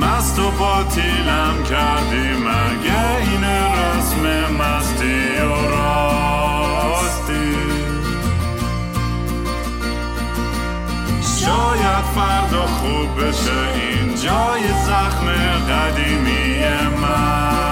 مست و باطیلم کردی مگه این رسم مستی و راستی شاید فردا خوب بشه این جای زخم قدیمی من.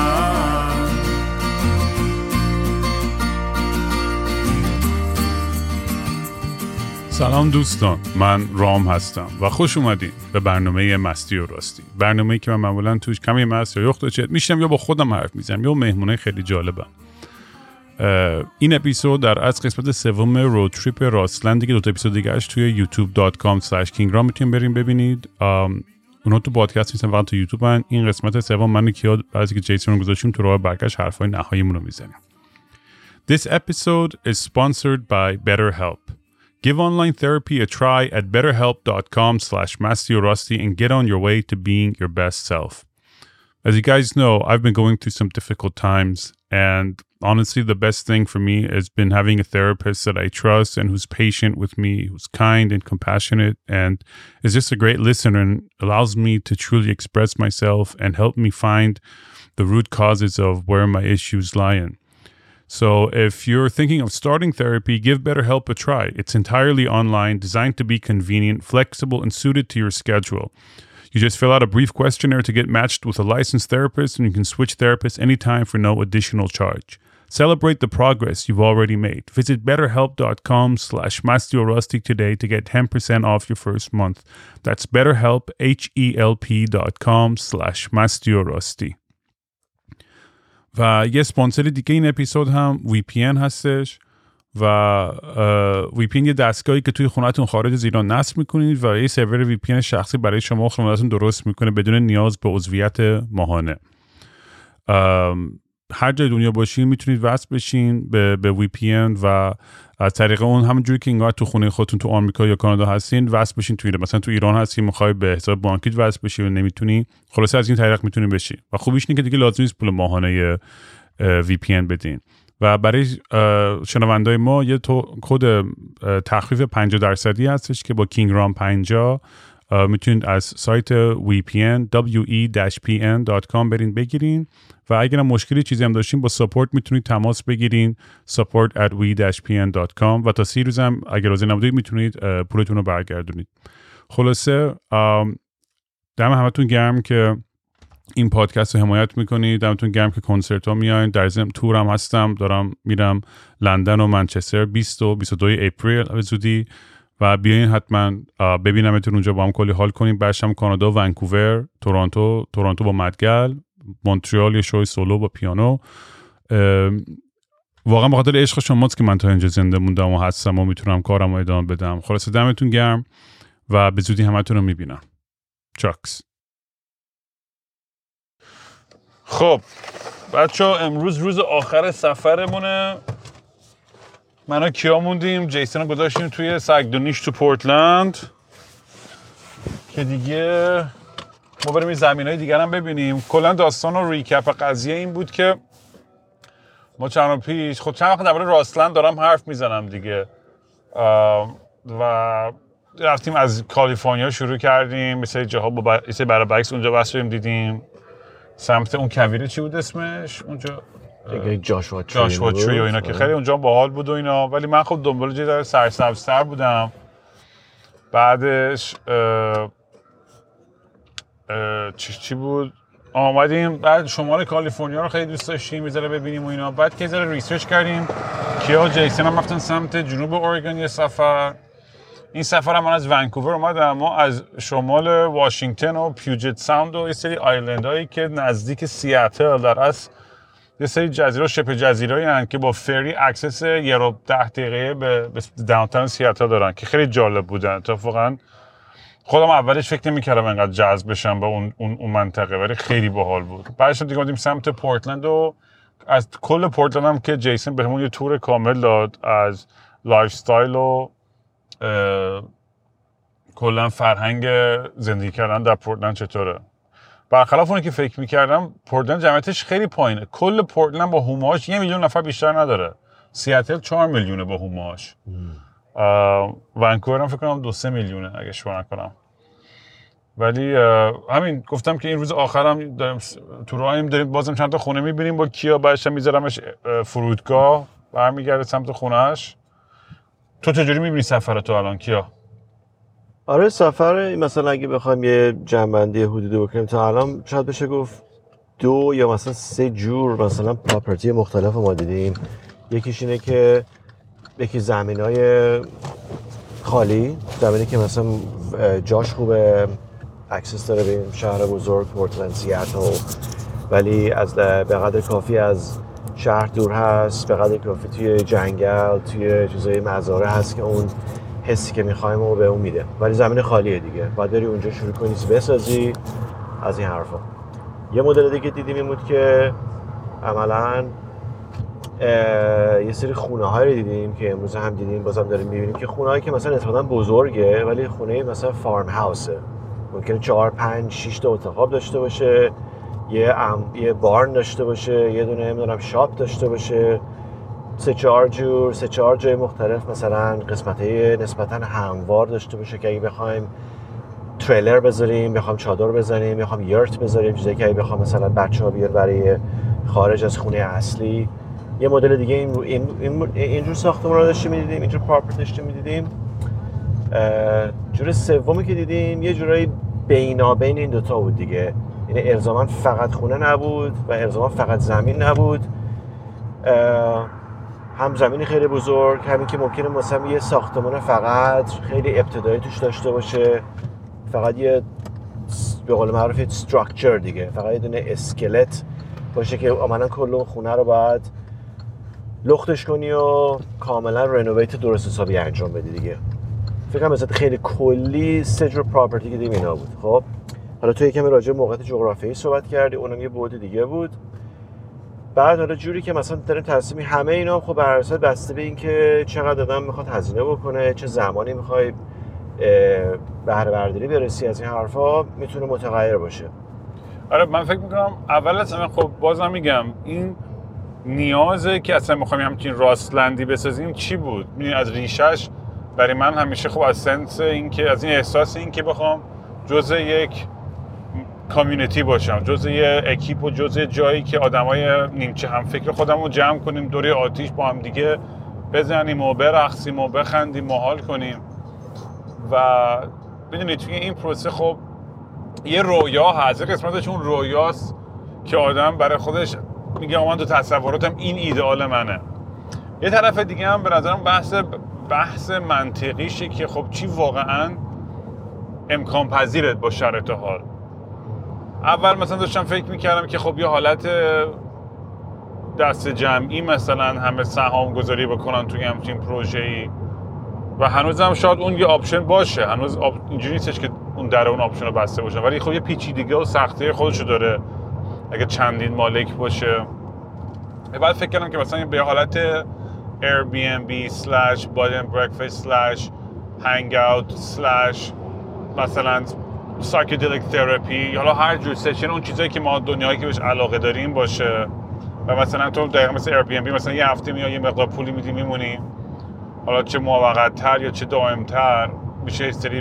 سلام دوستان، من رام هستم و خوش اومدین به برنامه مستی و راستی. برنامه‌ای که من معمولا توش کمی مست یا یخت و چت میشم یا با خودم حرف میزنم یا مهمونه خیلی جالبم. این اپیزود در از قسمت سوم رود تریپ راستلند دیگه. 2 اپیزود دیگه اش توی youtube.com/kingram میتونید بریم ببینید. اونا تو پادکست نیستن، فقط تو یوتیوب هن. این قسمت سوم من و کیا بعضی که جیسون رو گذاشتیم تو راه برگشت حرفای نهاییمون رو میزنیم. This episode is sponsored by BetterHelp. Give online therapy a try at betterhelp.com/mastiorusty and get on your way to being your best self. As you guys know, I've been going through some difficult times, and honestly, the best thing for me has been having a therapist that I trust and who's patient with me, who's kind and compassionate, and is just a great listener and allows me to truly express myself and help me find the root causes of where my issues lie in. So if you're thinking of starting therapy, give BetterHelp a try. It's entirely online, designed to be convenient, flexible, and suited to your schedule. You just fill out a brief questionnaire to get matched with a licensed therapist, and you can switch therapists anytime for no additional charge. Celebrate the progress you've already made. Visit betterhelp.com/mastiorusty today to get 10% off your first month. That's BetterHelp, HELP.com/mastiorusty. و یه اسپانسر دیگه این اپیزود هم VPN هستش و VPN یه دستگاهی که توی خونه‌تون خارج از ایران نصب میکنید و یه سرور VPN شخصی برای شما و خانواده‌تون درست میکنه بدون نیاز به عضویت ماهانه. هر جای دنیا باشین میتونید وصل بشین به VPN و از طریق اون همونجوری که انگار تو خونه خودتون تو آمریکا یا کانادا هستین وصل بشین تو ایران. مثلا تو ایران هستین میخوای به حساب بانکیت وصل بشی و نمیتونی، خلاصه از این طریق میتونین بشین و خوبیش اینه که دیگه لازم نیست پول ماهانه VPN بدین. و برای شنوندای ما یه کد تخفیف 50% هستش که با کینگرام 50 میتونید از سایت we-pn.com برین بگیرین و اگر مشکلی چیزی هم داشتین با ساپورت میتونید تماس بگیرین support@we-pn.com و تا 30 روز هم اگر راضی نبودید میتونید پولتون رو برگردونید. خلاصه دم همتون گرم که این پادکست رو حمایت میکنید، دمتون گرم که کنسرت ها میاین. در ضمن تور هم هستم، دارم میرم لندن و منچستر 20 و 22 اپریل به زودی و بیاین حتما ببینمتون اونجا، با هم کلی حال کنیم. برشم کانادا، ونکوور، تورنتو با مدگل، مونترال یه شوی سولو با پیانو. واقعا به خاطر عشق شماست که من تا اینجا زنده موندم و هستم و میتونم کارم رو ادامه بدم. خلاص دمتون گرم و به زودی همتون رو میبینم. چاکس. خب بچه‌ها، امروز روز آخر سفرمونه. من و کیا موندیم، جیسون رو گذاشتیم توی سگدونیش تو پورتلند که دیگه ما بریم این زمینای دیگر هم ببینیم. کلا داستان و ریکپ قضیه این بود که ما چند روز پیش چند وقت درباره راستلند دارم حرف میزنم دیگه و رفتیم از کالیفرنیا شروع کردیم، مثل جاها با برای بکس اونجا بس شدیم، دیدیم سمت اون کویره چی بود اسمش اونجا، جاشوا تری و اینا که خیلی اونجا باحال بود و اینا. ولی من خب دنبال جای در سرسبزتر بودم. بعدش چی بود آمدیم بعد شمال کالیفرنیا رو خیلی دوست داشتیم میذاره ببینیم و اینا. بعد که ذره ریسرچ کردیم، کیا و جیسون هم رفتن سمت جنوب اورگان یه سفر. این سفر هم من از ونکوور اومدم. ما از شمال واشنگتن و پیوجت ساوند و یه سری آیلندهایی که نزدیک سیاتل در اصل یه سری جزیره شبه جزیره‌ای هستن که با فری اکسس 10 دقیقه به داونتاون سیاتل دارن که خیلی جالب بودن. اتفاقا خودم اولش فکر نمی‌کردم انقدر جذب بشم به اون منطقه، ولی خیلی باحال بود. بعدش دیگه اومدیم سمت پورتلند و از کل پورتلند هم که جیسون بهمون یه تور کامل داد از لایف استایل و کلا فرهنگ زندگی کردن در پورتلند چطوره. برخلاف اونی که فکر می‌کردم پورتلند جمعیتش خیلی پایینه. کل پورتلند با هوماش 1 میلیون نفر بیشتر نداره. سیاتل 4 میلیونه با هوماش. ونکوور هم فکر کنم 2-3 میلیونه اگه اشتباه نکنم. ولی همین گفتم که این روز آخرم داریم تو راهیم، داریم بازم چند تا خونه میبینیم با کیا، بعدش میذارمش فرودگاه برمیگرده سمت خونهش. تو چجوری میبینی سفر تو الان کیا؟ آره سفر مثلا اگه بخوایم یه جنبندی حدودی بکنیم تا الان شاید بشه گفت 2 یا مثلا 3 جور مثلا پراپرتی مختلف ما دیدیم. یکیش اینه که یکی زمینای خالی، زمینی که مثلا جاش خوبه، اکسس داره به این شهر بزرگ پورتلند، سیاتل، ولی از به قدر کافی از شهر دور هست، به قدر کافی توی جنگل، توی چیزای مزارع هست که اون حسی که می‌خوایم رو به اون میده، ولی زمین خالیه دیگه، باید بری اونجا شروع کنی بسازی از این حرفا. یه مدل دیگه دیدیم این بود که عملاً یه سری خونه‌هایی رو دیدیم که امروز هم دیدیم، بازم داریم می‌بینیم که خونه‌هایی که مثلا نسبتاً بزرگه ولی خونه مثلا فارم هاوسه، ممکنه 4 5 6 تا اتاق داشته باشه، یه بارن داشته باشه، یه دونه نمیدونم شاپ داشته باشه، 3-4 جای مختلف مثلا قسمت‌های نسبتاً هموار داشته باشه که اگه بخوایم تریلر بذاریم، بخوام چادر بزنیم، بخوام یرت بذاریم، چیزایی که اگه بخوام مثلا بچه‌ها بیان برای خارج از خونه اصلی. یه مدل دیگه اینجور ساختمان رو داشتیم می‌دیدیم، اینجور پراپرتی داشتیم می‌دیدیم. جور سومی که دیدیم یه جورایی بینابین این دوتا بود دیگه، یعنی الزاما فقط خونه نبود و الزاما فقط زمین نبود، هم زمینی خیلی بزرگ، همین که ممکنه مثلا یه ساختمان فقط خیلی ابتدایی توش داشته باشه، فقط یه به قول معروف یه استراکچر دیگه، فقط یه دونه اسکلت باشه که عملاً کل اون خونه رو باید لختش کنی و کاملا رنوویت درست حسابی انجام بدی دیگه. فکر کنم مثلا خیلی کلی 3 جور پراپرتی که دیدیم اینا بود. خب حالا تو یکم راجع به موقعیت جغرافیایی صحبت کردی، اونم یه بعد دیگه بود. بعد حالا جوری که مثلا داریم تصمیم همه اینا خب بر اساس بسته به این که چقدر آدم میخواد هزینه بکنه، چه زمانی میخوای بهره برداری برسی از این حرفا، میتونه متغیر باشه. آره من فکر میکنم اول از همه خب بازم میگم این نیازه که اصلا میخوایم همچین راستلندی بسازیم چی بود؟ از ریشش برای من همیشه خب از سنس این که از این احساس این که بخوام جزء یک کامیونیتی باشم، جزء یه اکیپ و جزء جایی که آدمای نیمچه هم فکر خودم رو جمع کنیم دوره آتیش با هم دیگه بزنیم و برقصیم و بخندیم و حال کنیم. و بدونید توی این پروسه خب یه رویا هست، یه قسمتش اون رویاست که آدم برای خودش میگه من تو تصوراتم این ایدئال منه. یه طرف دیگه هم به نظرم بحث منطقیشه که خب چی واقعا امکان پذیره با شرایط حال. اول مثلا داشتم فکر میکردم که خب یه حالت دست جمعی مثلا همه سهام گذاری بکنن توی همچین پروژه‌ای و هنوزم شاید اون یه آپشن باشه، هنوز اینجوری نیستش که اون در اون آپشن رو بسته باشه، ولی خب یه پیچیدگی و سختی خودشو داره اگه چندین مالک باشه. بعد فکر کردم که مثلا به حالت Airbnb/bed and breakfast/hangout/ مثلا psychedelic therapy، حالا هر جور سشن اون چیزایی که ما دنیایی که بهش علاقه داریم باشه و مثلا تو دقیقا مثل Airbnb مثلا یه هفته میای یه مقدار پولی میدی میمونی، حالا چه موقت‌تر یا چه دائم‌تر میشه یه سری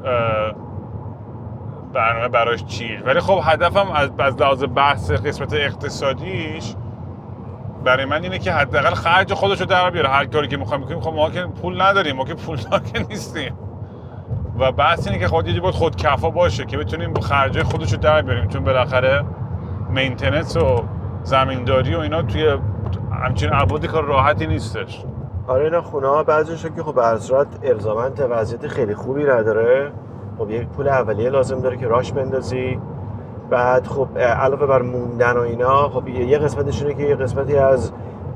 برنامه براش چیز. ولی خب هدفم از لحاظ بحث قسمت اقتصادیش برای من اینه که حداقل خرج خودشو در بیاره. هر کاری که می‌خوایم بکنیم خب ما که پول نداریم، ما که پولدار نیستیم و بحث اینه که خود یه خود کفا باشه که بتونیم خرجای خودشو در بیاریم، چون بالاخره مینتیننس و زمینداری و اینا توی همچین ابعادی کار راحتی نیستش. آره اینا خونه‌ها بعضیشون که خب به هر صورت الزاماً وضعیت خیلی خوبی نداره، خب یک پول اولیه لازم داره که راش بندازی، بعد خب علاوه بر موندن و اینا خب یه قسمتشونه که یه قسمتی از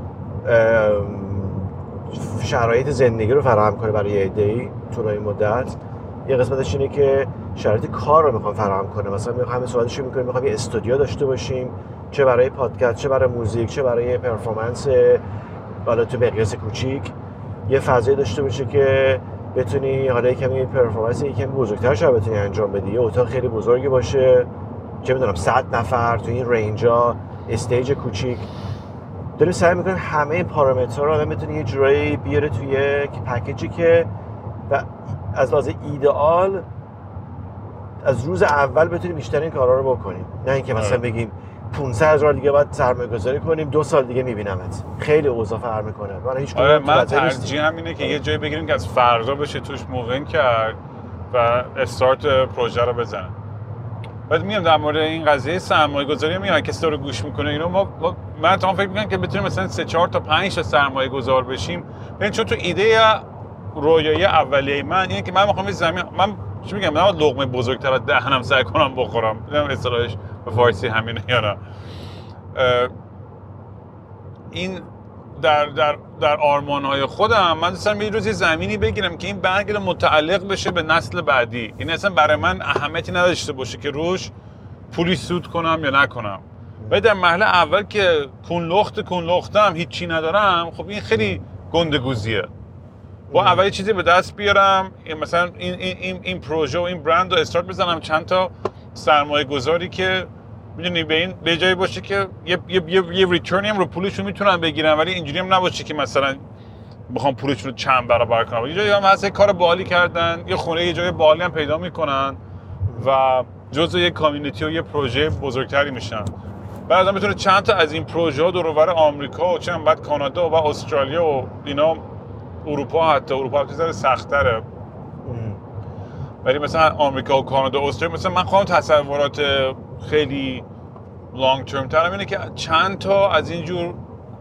شرایط زندگی رو فراهم کنه برای یه عده‌ای طولانی مدت، یه قسمتش اینه که شرایط کار رو میخوام فراهم کنه. مثلا میخوام همین صحبتشو میکنیم، میخوام یه استودیو داشته باشیم، چه برای پادکست، چه برای موزیک، چه برای پرفورمنس، حالا تو مقیاس کوچیک یه فضایی داشته باشه که بتونی حالا یه کمی پرفورمنس یه کمی بزرگتر شو بتونی انجام بدی، یه اتاق خیلی بزرگی باشه، چه میدونم 100 نفر تو این رنجا، استیج کوچیک. داریم سعی میکنیم همه پارامترها رو آدم بتونه یه جورایی بیاره توی یک پکیجی که و از لحاظ ایدئال از روز اول بتونیم بیشتر این کارا رو بکنیم، نه اینکه مثلا بگیم 500,000 دیگه باید سرمایه‌گذاری کنیم 2 سال دیگه می‌بینمت. خیلی اوضاع فرق می‌کنه. من هیچ من ترجیح همینه که یه جایی بگیریم که از فردا بشه توش مووین کرد و استارت پروژه رو بزنن. بعد میام در مورد این قضیه سرمایه‌گذاری میام کسی رو گوش میکنه اینو من تا فکر میکنم که بتونیم مثلا 3 4 تا 5 تا سرمایه‌گذار بشیم. ببین چون تو ایده رویایی اولیه من اینه که من میخوام این زمین من چی میگم نه لقمه بزرگتر از دهنم سعی کنم بخورم. نمیدونم اصطلاحش به فارسی همینه یا نه. این در آرمان‌های خودم من دوست دارم یه روزی زمینی بگیرم که این برگرده متعلق بشه به نسل بعدی. این اصلا برای من اهمیتی نداشته باشه که روش پولی سود کنم یا نکنم. ولی در مرحله اول که کون هیچی ندارم، خب این خیلی گندگوزیه. با اول چیزی به دست بیارم، مثلا این پروژه و این برند رو استارت بزنم، چند تا سرمایه گذاری که میدونی به جایی باشه که یه ریترنی هم رو پولشون میتونن بگیرن، ولی اینجوری هم نباشه که مثلا بخوام پولشون رو چند برابر کنم. یه جایی هم هست کار باحالی کردن، یه خونه یه جای باحالی هم پیدا میکنن و جزء یه کامیونیتی و یه پروژه بزرگتری میشن. بعد آدم میتونه چند تا از این پروژه ها دور و بر آمریکا و چند بعد کانادا و استرالیا و اینا، اروپا حتی یه ذره سخت‌تره. ولی مثلا آمریکا و کانادا و استرالیا، مثلا من خواهم تصورات خیلی لانگ ترم ترم اینه که چند تا از اینجور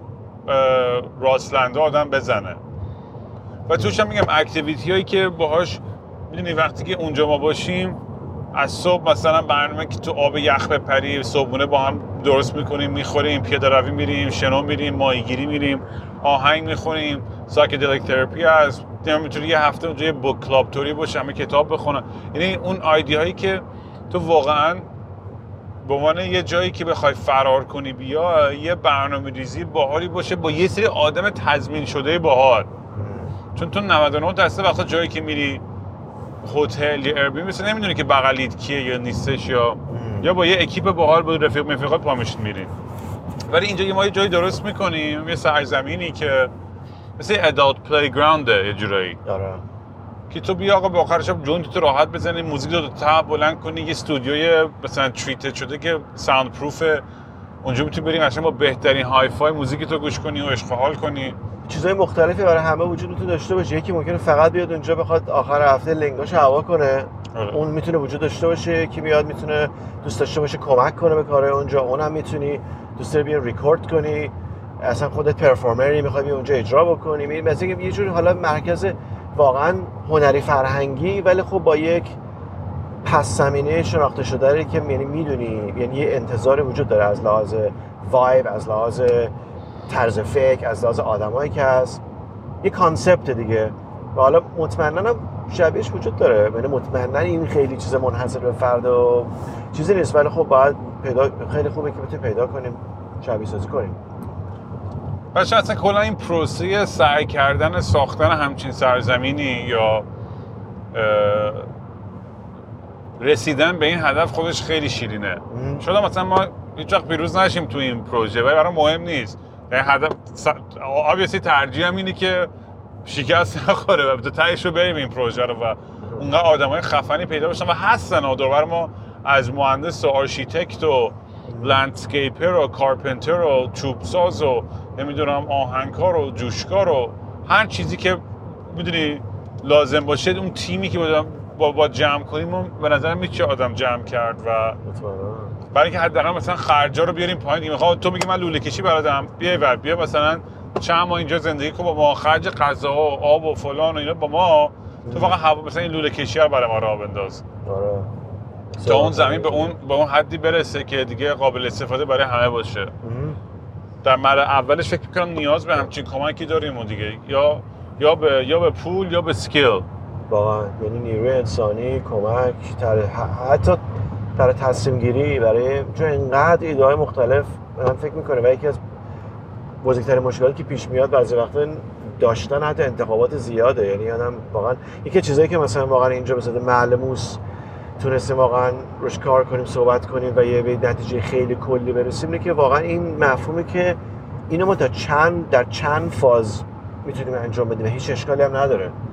راسلنده آدم بزنه و توش هم میگم اکتیویتی هایی که باهاش میدونی وقتی که اونجا ما باشیم از صبح مثلا برنامه که تو آب یخ بپری، صبحونه با هم درست میکنیم، میخوریم، پیاده روی میریم، شنا میریم، ماهیگیری میریم، آهنگ میخونیم، سایکدلیک تراپی هست. میتونه یه هفته اونجا یه بوک کلاب توری باشه، همه کتاب بخونن. یعنی اون ایده هایی که تو واقعا به عنوان یه جایی که بخوای فرار کنی بیا، یه برنامه‌ریزی باحالی باشه با یه سری آدم تضمین شده باحال. چون تو 99% وقتا جایی که میری هتل یا ایربی مثلا نمیدونی که بغلیت کیه یا نیستش یا با یه اکیپ باحال با رفیقات پا میشین میرین. ولی اینجا ما یه جایی درست میکنیم، یه سرزمینی که مثل ادالت پلی گراونده یه جورایی. آره. که تو بیا آقا به آخر شب جونت تو راحت بزنی، موزیک رو تا بلند کنی، یه استودیوی مثلا تریتد شده که ساوند پروفه، اونجا میتونی بریم قشنگ با بهترین های فای موزیک تو گوش کنی و عشق و حال کنی. چیزای مختلفی برای همه وجود تو داشته باشه. یکی ممکنه فقط بیاد اونجا بخواد آخر هفته لنگاشو هوا کنه، اون میتونه وجود داشته باشه. یکی میاد میتونه دوست داشته باشه کمک کنه به کارهای اونجا، اونم میتونی دوست داری بیا ریکورد کنی، اصلا خودت پرفورمری میخوای بیا اونجا اجرا بکنی. مثلا یه جوری حالا مرکز واقعا هنری فرهنگی، ولی خب با یک پس زمینه شناخته شده که یعنی میدونی، یعنی یه انتظاری وجود داره از لحاظ وایب، از لحاظ طرز فکر، از لحاظ آدمایی که هست، یه کانسپت دیگه. و حالا مطمئناً شبیهش وجود داره، یعنی مطمئناً این خیلی چیز منحصر به فرد و چیزی نیست، ولی خب باید خیلی خوبه که بتونیم پیدا کنیم، شبیه سازی کنیم. باشه اصلا کلا این پروسه سعی کردن ساختن همچین سرزمینی یا رسیدن به این هدف خودش خیلی شیرینه. شاید مثلا ما هیچ وقت پیروز نشیم تو این پروژه ولی برام مهم نیست. یعنی هدف obviously ترجیح هم اینه که شکست نخوره و تا تهش رو بریم این پروژه رو و اونقدر آدمای خفنی پیدا بشن و هستن و دور ما از مهندس و آرشیتکت و لندسکیپر و کارپنتر و چوبساز و نمیدونم آهنگکار و جوشکار و هر چیزی که میدونی لازم باشه، اون تیمی که با جمع کنیم به نظر میشه آدم جمع کرد و برای اینکه حداقل مثلا خرجا رو بیاریم پایین. میخوام تو میگی من لوله کشی بلدم، بیا مثلا چند ماه اینجا زندگی کن با ما، خرج غذا و آب و فلان و اینا با ما، تو فقط مثلا این لوله کشی رو برای ما راه بنداز. آره. تا اون زمین به اون حدی برسه که دیگه قابل استفاده برای همه باشه. در مرحله اولش فکر می‌کنم نیاز به همچین کمکی داریم و دیگه یا به پول یا به اسکیل. واقعا یعنی نیروی انسانی، کمک، حتی در تصمیم گیری، برای چون اینقدر ایده‌های مختلف من فکر می‌کنم و یکی از بزرگترین مشکلاتی که پیش میاد بعضی وقتا داشتن حتی انتخابات زیاده. یعنی آدم واقعا یکی چیزایی که مثلا واقعا اینجا به صورت ملموس تونستیم واقعا روش کار کنیم، صحبت کنیم و یه به نتیجه خیلی کلی برسیم اینه که واقعا این مفهومی که اینو ما در چند فاز میتونیم انجام بدیم، هیچ اشکالی هم نداره.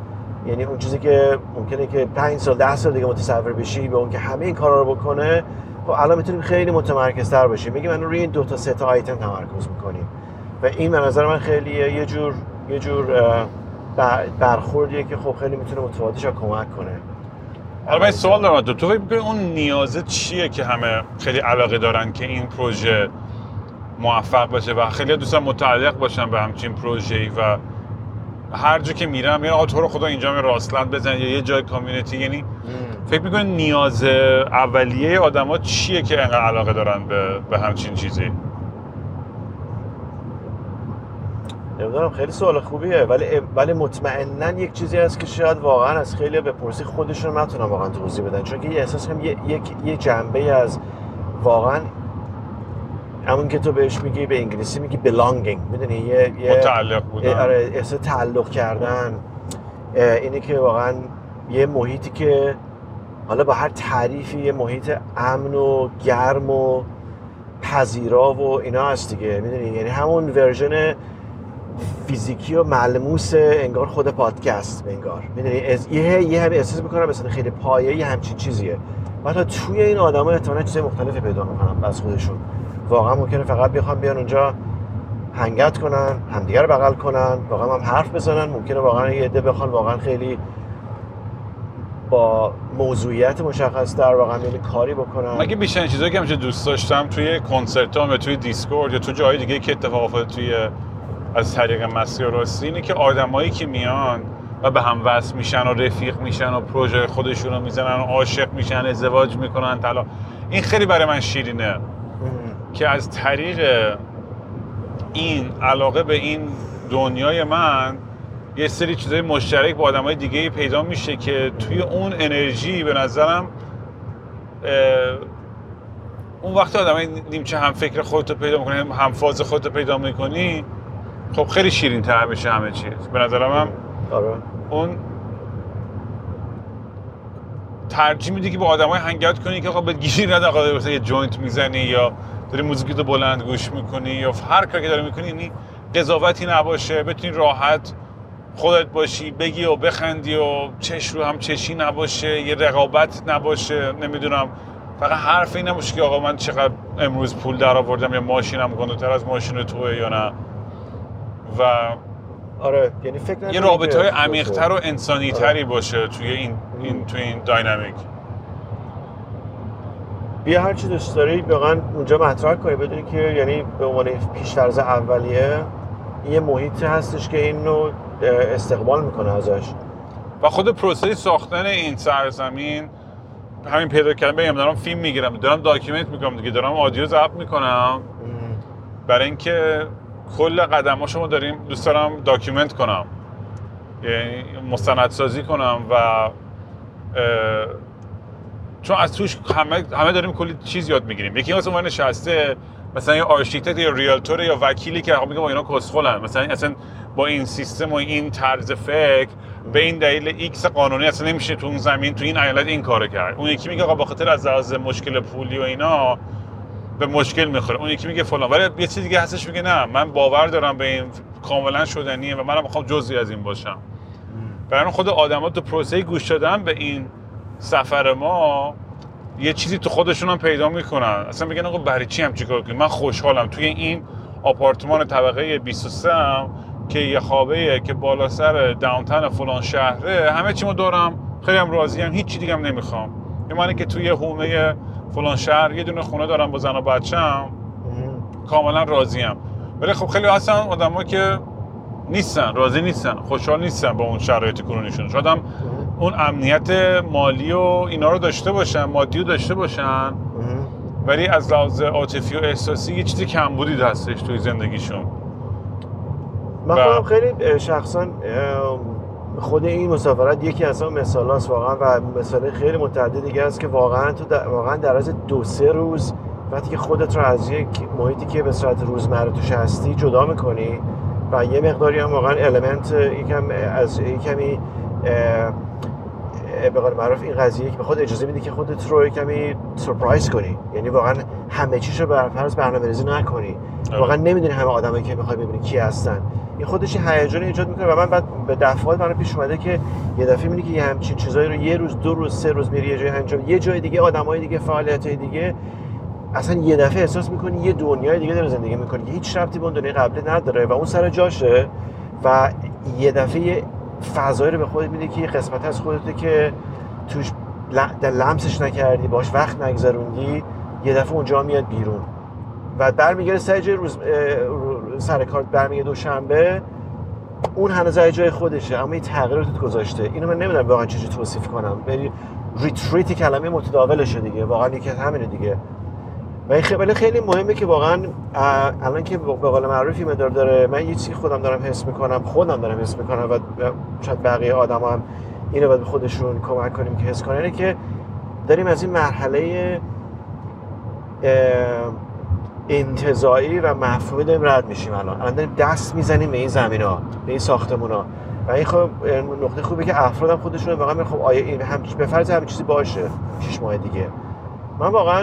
یعنی اون چیزی که ممکنه که 5 سال 10 سال دیگه متصور بشی به اون که همه این کارا رو بکنه، خب الان میتونیم خیلی متمرکزتر باشیم، میگیم من روی این 2 تا 3 تا آیتم تمرکز میکنیم و این به نظر من خیلی یه جور برخوردیه که خب خیلی میتونه متفاوتش رو کمک کنه. حالا من سوال دارم، تو فکر می‌کنی اون نیازه چیه که همه خیلی علاقه دارن که این پروژه موفق بشه و خیلی دوستان متعلق باشن به همچین پروژه‌ای و هر جا که میرم میگن آقا تو رو خدا اینجا می راسلند بزن یا یه جای کامیونیتی، یعنی فکر می‌کنی نیاز اولیه آدما چیه که انقدر علاقه دارن به همچین چیزی؟ نمیدونم، خیلی سوال خوبیه، ولی مطمئناً یک چیزی هست که شاید واقعا از خیلی بپرسی خودشون نتونن واقعا توضیح بدن، چون که یه احساس هم یه جنبه از واقعا همون که تو بهش میگی به انگلیسی میگی belonging، میدونی یه متعلق بودن، آره احساس تعلق کردن، اینه که واقعا یه محیطی که حالا با هر تعریفی یه محیط امن و گرم و پذیرا و اینا هست دیگه، میدونی، یعنی همون ورژن فیزیکی و ملموس انگار خود پادکست، انگار میدونی یه هم احساس میکنم مثلا خیلی پایه یه همچین چیزیه. بعد توی این آدما احتمالاً چیزای مختلفی پیدا میکنن از خودشون، واقعا ممکنه فقط بخوام بیان اونجا هنگت کنن، همدیگه رو بغل کنن، واقعا هم حرف بزنن، ممکنه واقعا یه عده بخوان واقعا خیلی با موضوعیت مشخص در واقعا یه کاری بکنن. مگه بیشتر چیزایی که همیشه دوست داشتم توی کنسرتام یا توی دیسکورد یا تو جای دیگه که اتفاق افتاده توی از طریق مسیر راستی اینه که آدمایی که میان و به هم وصل میشن و رفیق میشن و پروژه خودشون رو میزنن و عاشق میشن، ازدواج میکنن، طلاق، این خیلی برای من شیرینه که از طریق این علاقه به این دنیای من یه سری چیزای مشترک با آدمای دیگه پیدا میشه که توی اون انرژی به نظرم اون وقت آدمای نیمچه هم فکر خودتو پیدا میکنی، هم فاز خودتو پیدا میکنی، خب خیلی شیرین تر میشه همه چیز به نظرم. هم اون ترجیح میدی که با آدمای هنگات کنی که آقا به گیری نده، آقا مثلا یه جوینت میزنی یا داری موزیکتو بلند گوش میکنی یا هر کاری که داری میکنی، یعنی قضاوتی نباشه، بتونی راحت خودت باشی، بگی و بخندی و چش رو هم چشی نباشه، یه رقابت نباشه، نمیدونم فقط حرفی نباشه که آقا من چقدر امروز پول در آوردم یا ماشینم گنده‌تر از ماشین توئه یا نه. و آره یعنی فکر یه رابطه‌های عمیق‌تر و انسانی‌تری باشه توی این داینامیک. بیا هر چی دوست داری واقعا اونجا مطرح کنی، بدونی که یعنی به عنوان پیش‌فرض اولیه یه محیطی هستش که اینو استقبال میکنه ازش. و خود پروسه ساختن این سرزمین همین پیدا کردن، بگم دارم فیلم میگیرم، دارم داکیومنت میکنم دیگه، دارم آدیو ضبط میکنم برای اینکه کل قدماشو دوست دارم داکیومنت کنم، یعنی مستندسازی کنم و چون از توش همه داریم کلی چیز یاد میگیریم. یکی مثلا نشسته مثلا یه آرشیتکت یا ریالتور یا وکیلی که میگه با اینا کسخلن، مثلا اصلا با این سیستم و این طرز فکر به این دلیل ایکس قانونی اصلا نمیشه تو اون زمین تو این ایالت این کارو کرد. اون یکی میگه آقا به خاطر از لحاظ مشکل پولی و اینا به مشکل میخوره، اون یکی میگه فلان، ولی یه چیز دیگه هستش میگه نه من باور دارم به این کاملا شدنیه و منم میخوام جزئی از این باشم. برای خود آدما تو پروسه گوش دادن به این سفر ما یه چیزی تو خودشون هم پیدا میکنن، اصلا میگن آقا برای چی هم چیکار کنیم، من خوشحالم توی این آپارتمان طبقه 23 هم که یه خوابه که بالا سر داونتاون فلان شهره، همه چیمو دارم، خیلی هم راضیم، هیچ چیز دیگه هم نمیخوام. یعنی که توی حومه فلان شهر یه دونه خونه دارم با زن و بچه‌م، کاملا راضیم. ولی خب خیلی هستن آدما که نیستن، راضی نیستن، خوشحال نیستن با اون شرایط کنونیشون. شاید هم اون امنیت مالی و اینا رو داشته باشن، مادی رو داشته باشن، ولی از لحاظ عاطفی و احساسی یه چیزی کمبودی هستش توی زندگیشون. من خودم خیلی شخصا خود این مسافرت یکی از اون مثالاست واقعا، و مثال خیلی متعدد دیگه است که واقعا تو واقعا در از 2-3 روز وقتی که خودت رو از یک محیطی که به صورت روزمره توش هستی جدا می‌کنی و یه مقداری هم واقعا المنت یکمی به قول معروف این قضیه که به خود اجازه میده که خودت رو کمی سورپرایز کنی، یعنی واقعا همه چیشو بر فرض برنامه‌ریزی نکنی. واقعا نمیدونی همه آدمایی که میخوای ببینی کی هستن. این خودش هیجان ایجاد میکنه و من بعد به دفعات برام پیش اومده که یه دفعه میبینی که یه همچین چیزایی رو یه روز، 2 روز، 3 روز میری یه جای انجام، یه جای دیگه آدمای دیگه، فعالیتای دیگه، اصلا یه دفعه احساس میکنی یه دنیای دیگه داره زندگی میکنی که هیچ ربطی به اون دنیای قبلی نداره و اون سر جاشه و یه دفعه فضایی رو به خودت میده که یه قسمت از خودته که توش لمسش نکردی، باش وقت نگذروندی، یه دفعه اونجا میاد بیرون و برمیگره سر کار برمیگره دوشنبه، اون هنوز جای خودشه اما این تغییر رو توت گذاشته. اینو من نمیدونم واقعا چجوری توصیف کنم. بری ریتریت کلمه متداولشه دیگه، واقعا یکی همینه دیگه. و این خیلی مهمه که واقعا الان که به قول معروفی مدار داره، من یه چیزی خودم دارم حس میکنم و شاید بقیه آدما هم اینو باید به خودشون کمک کنیم که حس کنن، که داریم از این مرحله انتزاعی و مفهومی داریم رد میشیم. الان داریم دست میزنیم به این زمینا، به این ساختمونا و این خب نقطه خوبه که افراد هم خودشون واقعا میگن خب آیا این هم به فرض همین چیزی باشه 6 ماه دیگه من واقعا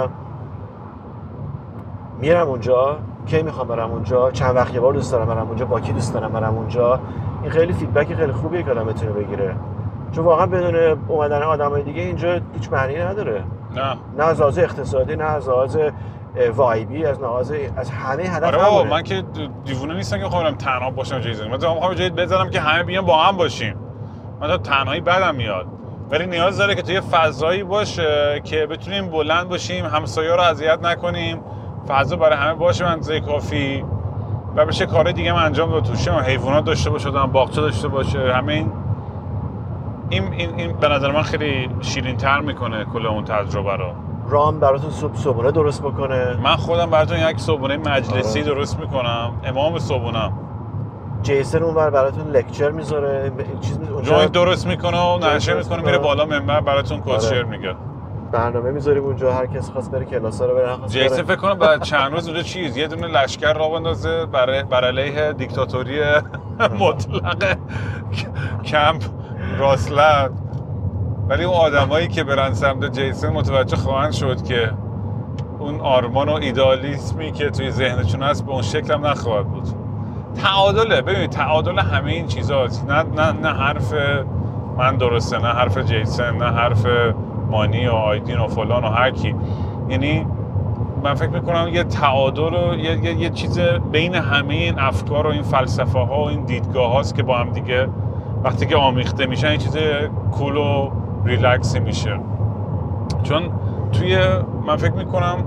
میرم اونجا، کی میخوام برم اونجا، چند وقت یه بار دوست دارم برم اونجا، با کی دوست دارم برم اونجا. این خیلی فیدبک خیلی خوبیه که آدم بتونه بگیره، چون واقعا بدون اومدن آدمای دیگه اینجا هیچ معنی نداره. نه از لحاظ اقتصادی، نه از لحاظ وایبی، از همه هدف. آره بابا من که دیوونه نیستم که خودم تنها باشم جایی زندگی. من میخوام جایی بذارم که همه بیان با هم باشیم. من تا تنهایی بدم میاد. ولی نیاز داره که تو یه فضایی باشه که بتونیم بلند باشیم، همسایه‌ها رو اذیت نکنیم، فضا برای همه باشه به اندازه کافی و بشه کارهای دیگه هم انجام داد توش، حیوانات داشته باشه، باغچه داشته باشه. همه این به نظر من خیلی شیرین‌تر میکنه کل اون تجربه رو. رام براتون صبحونه درست بکنه. من خودم براتون یک صبحونه مجلسی درست میکنم، امام صبحونم. جیسن اونور براتون لکچر میذاره، چیز جوینت درست میکنه و نشه میکنه، میره بالا منبر براتون کوچر میگه. برنامه میذاریم اونجا، هر کس خواست بره کلاسا رو بره. جیسن فکر کنم بعد چند روز اونجا یه دونه لشکر راه بندازه بر علیه دیکتاتوری مطلق کمپ راسلند. ولی اون آدمایی که برن سمت جیسن متوجه خواهند شد که اون آرمان و ایدالیسمی که توی ذهنشون هست به اون شکل هم نخواهد بود. تعادله، ببینید تعادل همه این چیزاست. نه حرف من درسته، نه حرف جیسن، نه حرف مانی و آیدین و فلان و هر کی. یعنی من فکر میکنم یه تعادل و یه چیز بین همه این افکار و این فلسفه ها و این دیدگاه هاست که با هم دیگه وقتی که آمیخته میشن یه چیز کول و ریلکسی میشه. چون من فکر میکنم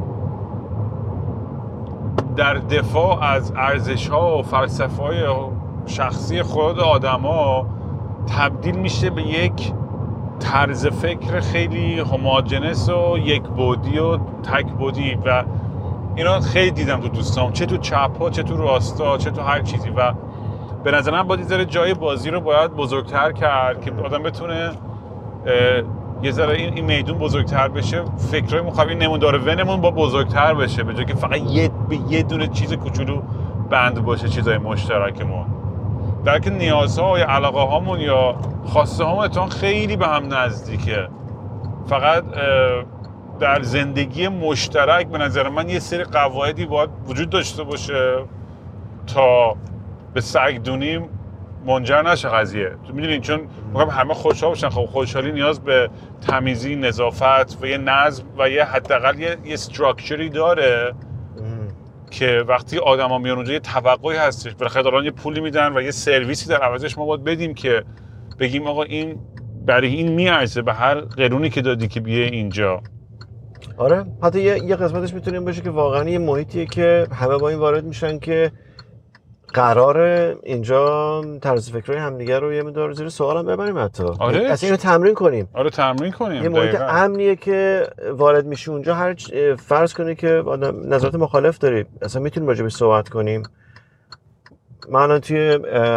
در دفاع از ارزش‌ها و فلسفه‌های شخصی خود آدم‌ها تبدیل میشه به یک طرز فکر خیلی هوموجنس و یک بعدی و تک بعدی و اینا خیلی دیدم تو دوستام، چه تو چپ‌ها، چه تو راستا، چه تو هر چیزی. و به نظر من باید ذره جای بازی رو باید بزرگتر کرد که آدم بتونه یه ذره این میدون بزرگتر بشه، فکرای مخابی نمودار ونمون با بزرگتر بشه، به جای که فقط یه دونه چیز کوچولو بند باشه چیزای مشترکمون. در که نیازها یا علاقه هامون یا خواسته هامون اتفاقا خیلی به هم نزدیکه. فقط در زندگی مشترک به نظر من یه سری قواعدی باید وجود داشته باشه تا به سگدونی منجر نشه قضیه. تو میدونین چون میگم همه خوشحال باشن، خب خوشحالی نیاز به تمیزی، نظافت و یه نظم و یه حداقل یه استراکچری داره که وقتی آدما میان اونجا یه توقعی هستش، بالاخره دارن یه پولی میدن و یه سرویسی در عوضش ما باید بدیم که بگیم آقا این برای این میارزه به هر قرونی که دادی که بیه اینجا. آره حتی یه قسمتش میتونیم باشه که واقعا یه محیطیه که همه با این وارد میشن که قراره اینجا طرز فکرای همدیگه رو یه مقدار زیر سوال هم ببریم، حتی آره اصلا اینو تمرین کنیم. آره تمرین کنیم. یه محیط امنیه که وارد میشی اونجا، هر فرض کنی که آدم نظرات مخالف داری اصلا میتونیم راجع بهش صحبت کنیم. من الان توی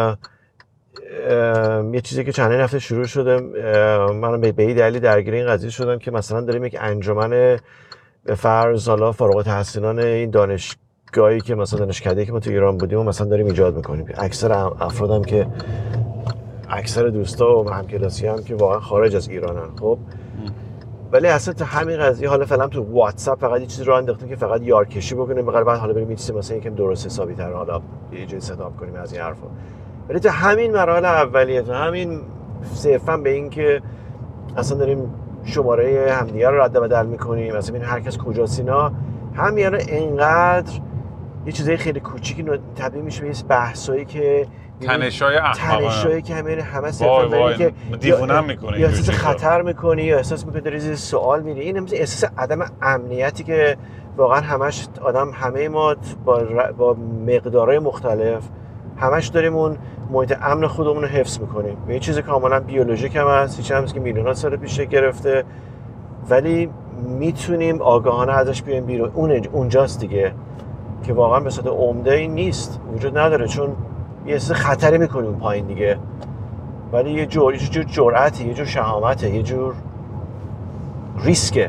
یه چیزی که چند هفته شروع شده، من به این دلیل درگیر این قضیه شدم که مثلا داریم یک انجمن به فرض حالا فارغ التحصیلان این دانشگاهی که مثلا دانشکده‌ای که ما تو ایران بودیم و مثلا داریم ایجاد میکنیم. اکثر افرادم که اکثر دوستا و همکلاسی هم که واقعا خارج از ایرانن. خب ولی اصلا تو همین قضیه حالا فعلا تو واتساپ فقط یه چیزی رو انداختیم که فقط یارکشی بکنیم، بقیه بعد حالا بریم یه چیزی مثلا یکم درست حسابی تر حالا یه جوری ستاپ کنیم از این حرفا. ولی تو همین مراحل اولیه، تو همین صرفا به این که اصلا داریم شماره همدیگه رو رد و بدل میکنیم، مثلا ببین هر کس کجاست اینا، همین اینقدر یه چیزای خیلی کوچیکی تبدیل میشه به بحثایی که تنش‌های احمقانه، تنش‌هایی که همه صرفا برای که دیوونم میکنه، یا احساس خطر میکنی یا احساس میکنی داری زیر سوال میری. این احساس عدم امنیتی که واقعا همش آدم، همه ما با مقدارهای مختلف همش داریم اون محیط امن خودمون رو حفظ میکنیم. یه چیز کاملا بیولوژیک هم هست، چیزی هست که میلیون‌ها سال پیش گرفته، ولی میتونیم آگاهانه ازش بیایم بیرون. اونجاست دیگه که واقعا به صورت عمده این نیست، وجود نداره، چون یه احساس خطری میکنی اون پایین دیگه، ولی یه جور جرأته، یه جور شهامته، یه جور ریسکه.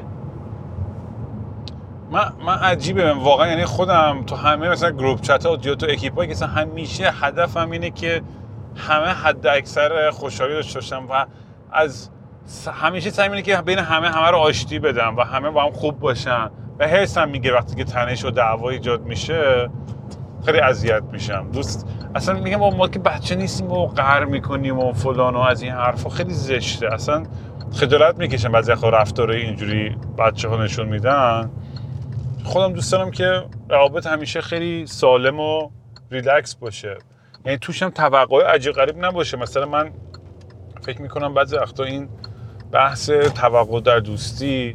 من عجیبه واقعا، یعنی خودم تو همه مثلا گروپ چت ها یا تو اکیپایی که همیشه هدفم اینه که همه حد اکثر خوشحالی داشته باشم و از همیشه سعی می‌کنم که بین همه رو آشتی بدم و همه با هم خوب باشن و حرصم میگه وقتی که تنش و دعوا ایجاد میشه خیلی اذیت میشم. دوست اصلا میگم ما که بچه نیستیم و قهر میکنیم و فلان و از این حرفا، خیلی زشته. اصلا خجالت میکشم بعضی وقتا رفتارای اینجوری بچه‌ها نشون میدن. خودم دوست دارم که روابط همیشه خیلی سالم و ریلکس باشه، یعنی توش هم توقع عجیب غریب نباشه. مثلا من فکر میکنم بعضی وقتا این بحث توقع در دوستی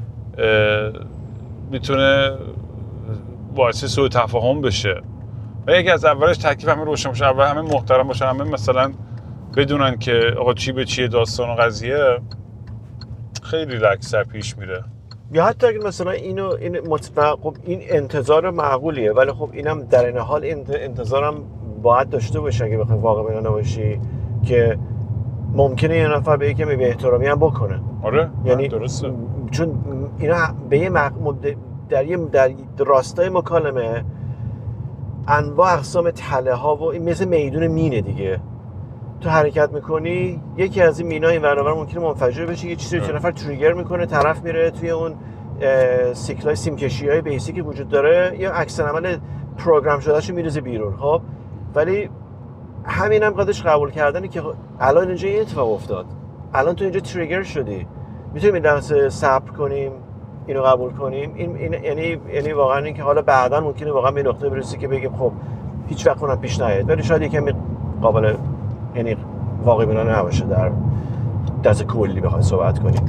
میتونه باعث سوء تفاهم بشه و یکی از اولش تکلیف همه روشن باشه، اول همه محترم باشن، همه مثلا بدونن که آقا چی به چیه داستان و قضیه، خیلی ریلکس‌تر پیش میره. یا حتی اگه مثلا این خب این انتظار معقولیه، ولی خب اینم در این حال انتظارم باید داشته باشه اگه بخوای واقع بینانه باشی که ممکنه یه نفر به یکمی به احترامی هم بکنه. آره یعنی درسته، چون اینا به یه در راستای مکالمه انواع اقسام تله ها و این مثل میدون مینه دیگه، تو حرکت میکنی یکی از این مینا این ور اون ممکنه منفجر بشه، یه چیزی رو نفر تریگر میکنه، طرف میره توی اون سیکلای سیمکشی‌های بیسیک که وجود داره یا عکس عمل پروگرام شدهشو میریزه بیرون. خب ولی همین هم قدش قبول کردنه که الان اینجا این اتفاق افتاد، الان تو اینجا تریگر شدی، میتونیم این لحظه صبر کنیم اینو قبول کنیم. این یعنی واقعا این که حالا بعداً ممکنه واقعا به نقطه برسی که بگیم خب هیچ وقت اونم پیش نیاد، ولی شاید یکم قابل یعنی واقعی بینانه نباشه در دست کلی بخوای صحبت کنیم.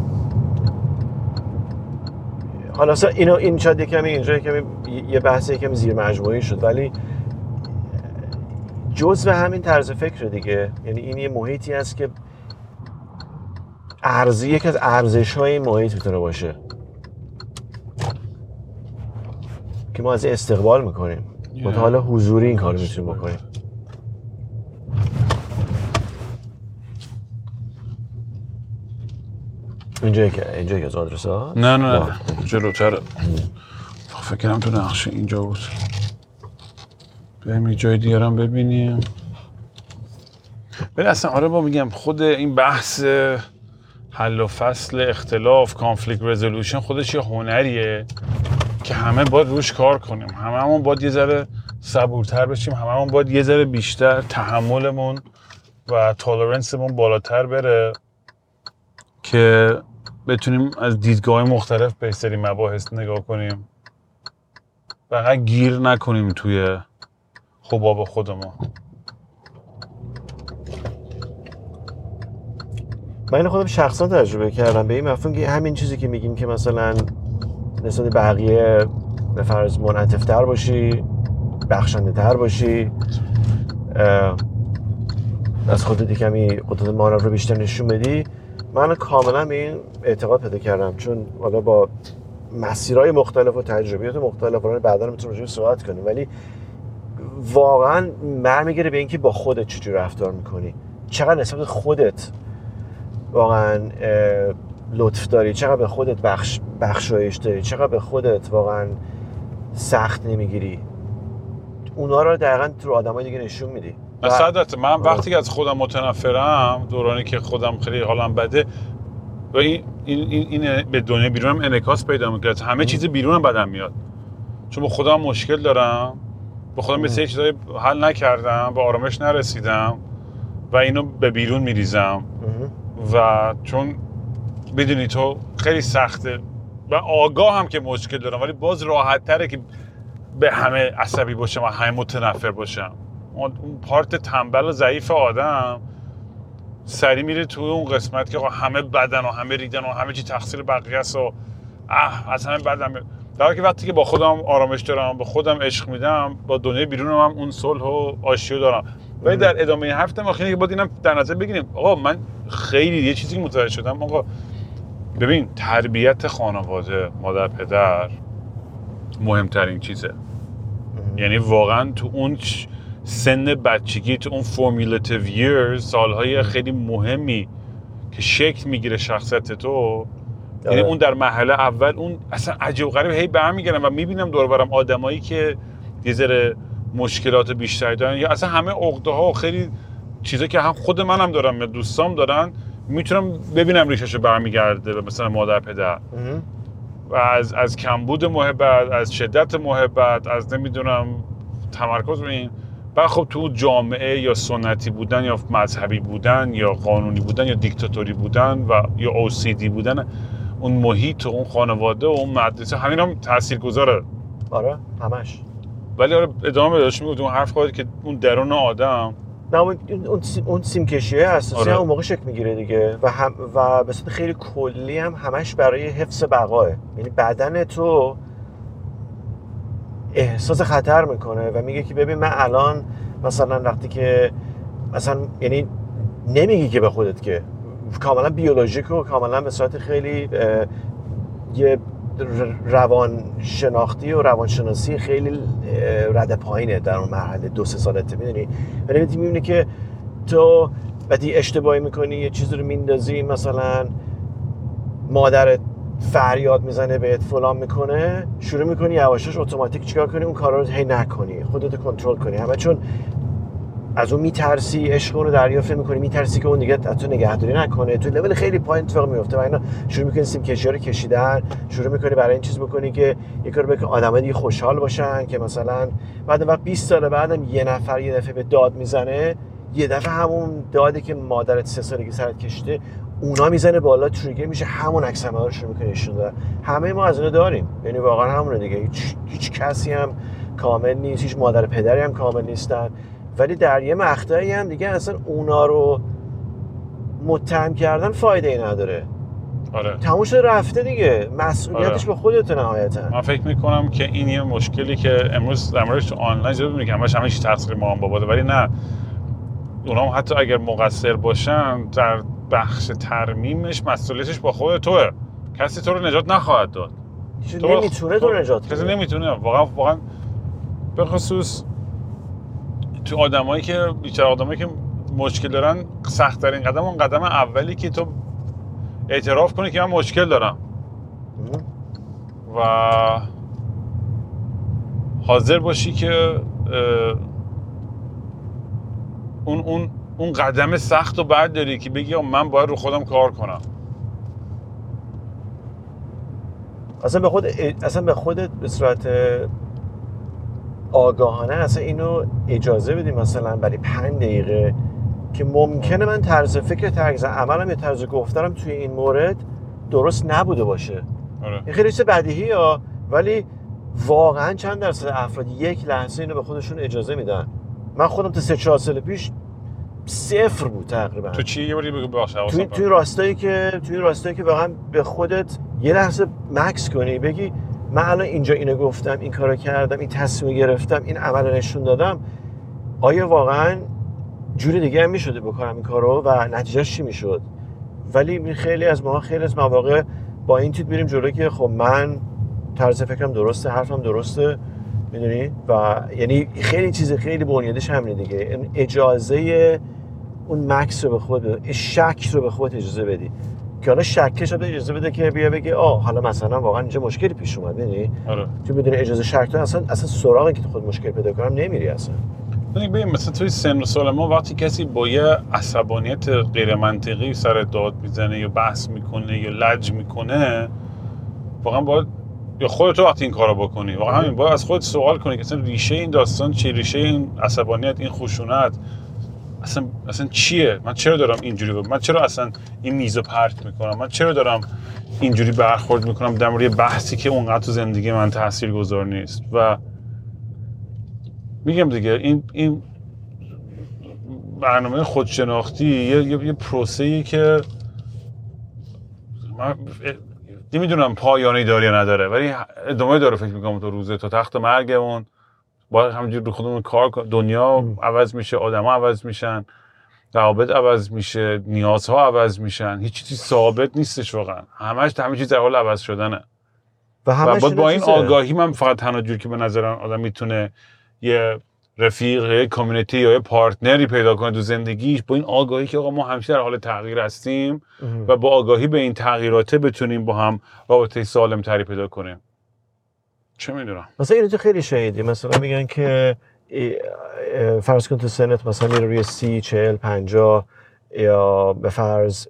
حالا این شاید یکمی اینجا یه بحث یکم زیر مجموعی شد، ولی جزء همین طرز فکر دیگه. یعنی این یه محیطی هست که یکی از ارزش‌های این محیط میتونه باشه که ما از استقبال میکنیم، با حالا حضوری این کارو میتونیم بکنیم. اینجا که از آدرس ها؟ نه جلوتره. فکرم تو نقشه اینجا بود. بریم یه جای دیگر هم ببینیم. ولی اصلا آره با میگم خود این بحث حل و فصل اختلاف، کانفلیکت رزولوشن، خودش یه هنریه که همه باید روش کار کنیم، هممون باید یه ذره صبورتر بشیم، هممون باید یه ذره بیشتر تحملمون و تولرنسمون بالاتر بره که بتونیم از دیدگاه مختلف به سری مباحث نگاه کنیم، فقط گیر نکنیم توی حباب خودمون. من خودم شخصا تجربه کردم به این مفهوم که همین چیزی که میگیم که مثلا نسبت بقیه به فرض منعطف‌تر باشی، بخشنده‌تر باشی، از خودت کمی قدرت معرف رو بیشتر نشون بدی، من کاملا به این اعتقاد پیدا کردم، چون حالا با مسیرهای مختلف و تجربیات مختلف رو بعدا میتونیم راجع بهش صحبت کنیم، ولی واقعا برمیگره به اینکه با خودت چجوری رفتار میکنی، چقدر نسبت خودت واقعا لطف داری، چقدر به خودت بخشایش داری، چقدر به خودت واقعا سخت نمیگیری. اونا رو دقیقاً تو آدمای دیگه نشون میدی. صدت من وقتی که از خودم متنفرم، دورانی که خودم خیلی حالم بده و این به دنیا بیرونم انعکاس پیدا میکنه. همه چیز بیرونم بدم میاد، چون با خودم مشکل دارم، با خودم مثل چیزایی حل نکردم، به آرامش نرسیدم و اینو به بیرون میریزم و چون بدونی تو خیلی سخته و آگاه هم که مشکل دارم، ولی باز راحت تره که به همه عصبی باشم و همه متنفر باشم. اون پارت تنبل و ضعیف آدم سری میره تو اون قسمت که همه بدن و همه ریدن و همه چی تقصیر بقیه است و از همه بدن میاد. در حالی که وقتی که با خودم آرامش دارم، با خودم عشق میدم، با دنیای بیرونم هم اون صلح و آشتی دارم. ولی در ادامه هفتم آخرین که باید اینم در نظر بگیریم، آقا من خیلی یه چیزی متوجه شدم، آقا ببین تربیت خانواده، مادر پدر مهمترین چیزه. یعنی واقعا تو اون سن بچگی، تو اون formative years، سالهای خیلی مهمی که شکل میگیره شخصیت تو، یعنی اون در مرحله اول اون اصلا عجیب و غریب هی برمیگردم و میبینم دور و برم آدمایی که یه ذره مشکلات بیشتری دارن یا اصلا همه عقده ها و خیلی چیزا که هم خود منم دارم یا دوستام دارن، میتونم ببینم ریشه‌شو برمیگرده به مثلا مادر پدر و از کمبود محبت، از شدت محبت، از نمیدونم تمرکز رو این. بعد خب تو جامعه یا سنتی بودن یا مذهبی بودن یا قانونی بودن یا دیکتاتوری بودن و یا OCD بودن، اون محیط و اون خانواده و اون مدرسه، همین هم تاثیرگذاره. آره همش. ولی آره ادامه داشت میگفت اون حرف خواهد که اون درون آدم، نه اون سیمکشیه اساسی آره. اون موقع شکل میگیره دیگه و به صورت خیلی کلی هم همش برای حفظ بقاه. یعنی بدن تو احساس خطر میکنه و میگه که ببین من الان مثلا وقتی که مثلا، یعنی نمیگی که به خودت که کاملا بیولوژیک و کاملا به صورت خیلی یه روانشناختی و روانشناسی خیلی رده پایینه در اون مرحله 2-3 سالته، میدونی؟ ولی میبینی که تو وقتی اشتباهی میکنی یه چیزی رو میندازی، مثلا مادرت فریاد میزنه بهت فلان میکنه، شروع میکنی یواشاش اتوماتیک چیکار کنی؟ اون کارا رو هی نکنی، خودت کنترل کنی، همه چون از اون میترسی، عشق اون رو دریافت میکنی، میترسی که اون دیگه از تو نگهداری نکنه، تو لول خیلی پایین اتفاق میفته و اینا شروع میکنی سیم کشی رو کشیدن، شروع میکنی برای این چیز بکنی که یه کار بکنی آدم‌ها دیگه خوشحال باشن، که مثلا بعد 20 سال بعدم یه نفر یه دفعه به داد میزنه، یه دفعه همون دادی که مادرت 3 سالگی سرت کشیده اونا میزنه بالا، تریگر میشه، همون عکس عملا رو شروع میکنه نشون دادن. همه ما از اون داریم، یعنی واقعا همونه دیگه. هیچ کسی هم کامل نیست، هیچ مادر پدری هم کامل نیستن، ولی در یه مقطعی هم دیگه اصلا اونا رو متهم کردن فایده ای نداره. آره تموم شده رفته دیگه، مسئولیتش به خودت نهایتا. من فکر میکنم که این یه مشکلی که امروز در موردش تو آنلاین زیاد میبینی که همه چی تقصیر مام باباده، ولی نه، اونا هم حتی اگر مقصر باشن در بخش ترمیمش مسئولیتش با خود توه. کسی تو رو نجات نخواهد داد. تو نمیتونه تو رو نجات بده. کسی نمیتونه. واقعا به خصوص تو آدمایی که بیچاره آدمایی که مشکل دارن، سخت ترین قدم اون قدم اولی که تو اعتراف کنی که من مشکل دارم و حاضر باشی که اون قدم سخت رو برداری که بگی من باید رو خودم کار کنم. اصلا به خودت به صورت آگاهانه اصلا اینو اجازه بدی، مثلا برای 5 دقیقه که ممکنه من طرز فکر، طرز عملم یا طرز گفتارم توی این مورد درست نبوده باشه. آره. این خیلی چیز بدیهی ها، ولی واقعا چند درصد افراد یک لحظه اینو به خودشون اجازه میدن؟ من خودم تا 3-4 سال پیش 0 بود تقریبا. تو چی یه باری بگو باشه توی راستایی که واقعا به خودت یه لحظه مکس کنی، بگی من الان اینجا اینو گفتم، این کارو کردم، این تصمیم گرفتم، این عمل نشون دادم، آیا واقعا جور دیگه هم میشده بکنم این کارو و نتیجهش چی میشد؟ ولی خیلی از مواقع با این تیپ میریم جلو که خب من طرز فکرم درسته، حرفم درسته، میدونی؟ و یعنی خیلی چیز خیلی بنیادش همینه دیگه، اجازه اون مکس رو به خود، شک رو به خود اجازه بدی که حالا شکش رو اجازه بده که بیا بگی حالا مثلا واقعا اینجا مشکلی پیش اومد، میدونی؟ آره. تو بدون اجازه شک تو اصلا سراغی که تو خود مشکل پیدا کنم نمیری اصلا. ببین مثلا توی سن و سال ما وقتی کسی با یه عصبانیت غیر منطقی سر داد میزنه یا بحث میکنه یا لج میکنه، واقعا باید یا خودت وقتی این کارو بکنی واقعا همین باید از خودت سوال کنی که اصلا ریشه این داستان چیه، ریشه این عصبانیت، این خشونت اصلا چیه؟ من چرا دارم اینجوری من چرا اصلا این میزو پرت میکنم؟ من چرا دارم اینجوری برخورد میکنم در مورد بحثی که اونقدر تو زندگی من تاثیرگذار نیست؟ و میگم دیگه این برنامه خودشناختی یه پروسه‌ای که من نمیدونم پایانی داره یا نداره، ولی ادامه داره. فکر میکنم تو روزه تا تخت مرگمون باید همینجوری رو خودمون کار کنیم. دنیا عوض میشه، آدم‌ها عوض میشن، روابط عوض میشه، نیازها عوض میشن، هیچ چیزی ثابت نیستش واقعا، همه چیز در حال عوض شدنه. و با این آگاهی من فقط تنها جوری که به نظرم آدم میتونه یه رفیق، یه کامیونیتی یا یه پارتنری پیدا کنه تو زندگیش، با این آگاهی که آقا ما همیشه در حال تغییر هستیم و با آگاهی به این تغییرات بتونیم با هم رابطه سالم تری پیدا کنیم. چه میدونم، مثلا اینو تو خیلی شنیدی، مثلا میگن که فرض کن تو سنت مثلا میره روی 30 40 50 یا به فرض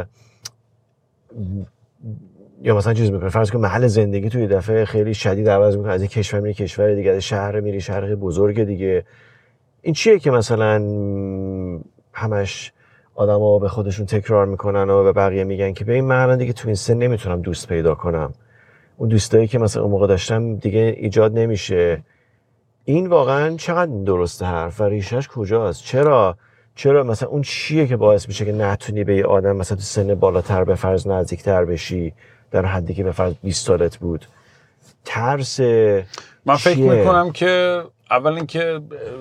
یا مثلا چیز میکنه، فرض کن محل زندگی توی دفعه خیلی شدید عوض میکنه، از یک کشور میری کشور دیگه، از شهر میری شهر بزرگ دیگه. این چیه که مثلا همش آدما به خودشون تکرار میکنن و به بقیه میگن که ببین من الان دیگه تو این سن نمیتونم دوست پیدا کنم، اون دوستایی که مثلا اون موقع داشتم دیگه ایجاد نمیشه. این واقعا چقدر درسته حرف و ریشش کجاست؟ چرا مثلا اون چیه که باعث میشه که نتونی به یه آدم مثلا تو سن بالاتر به فرض نزدیکتر بشی در حدی که به فرض 20 سالت بود؟ ترس من فکر میکنم که اول اینکه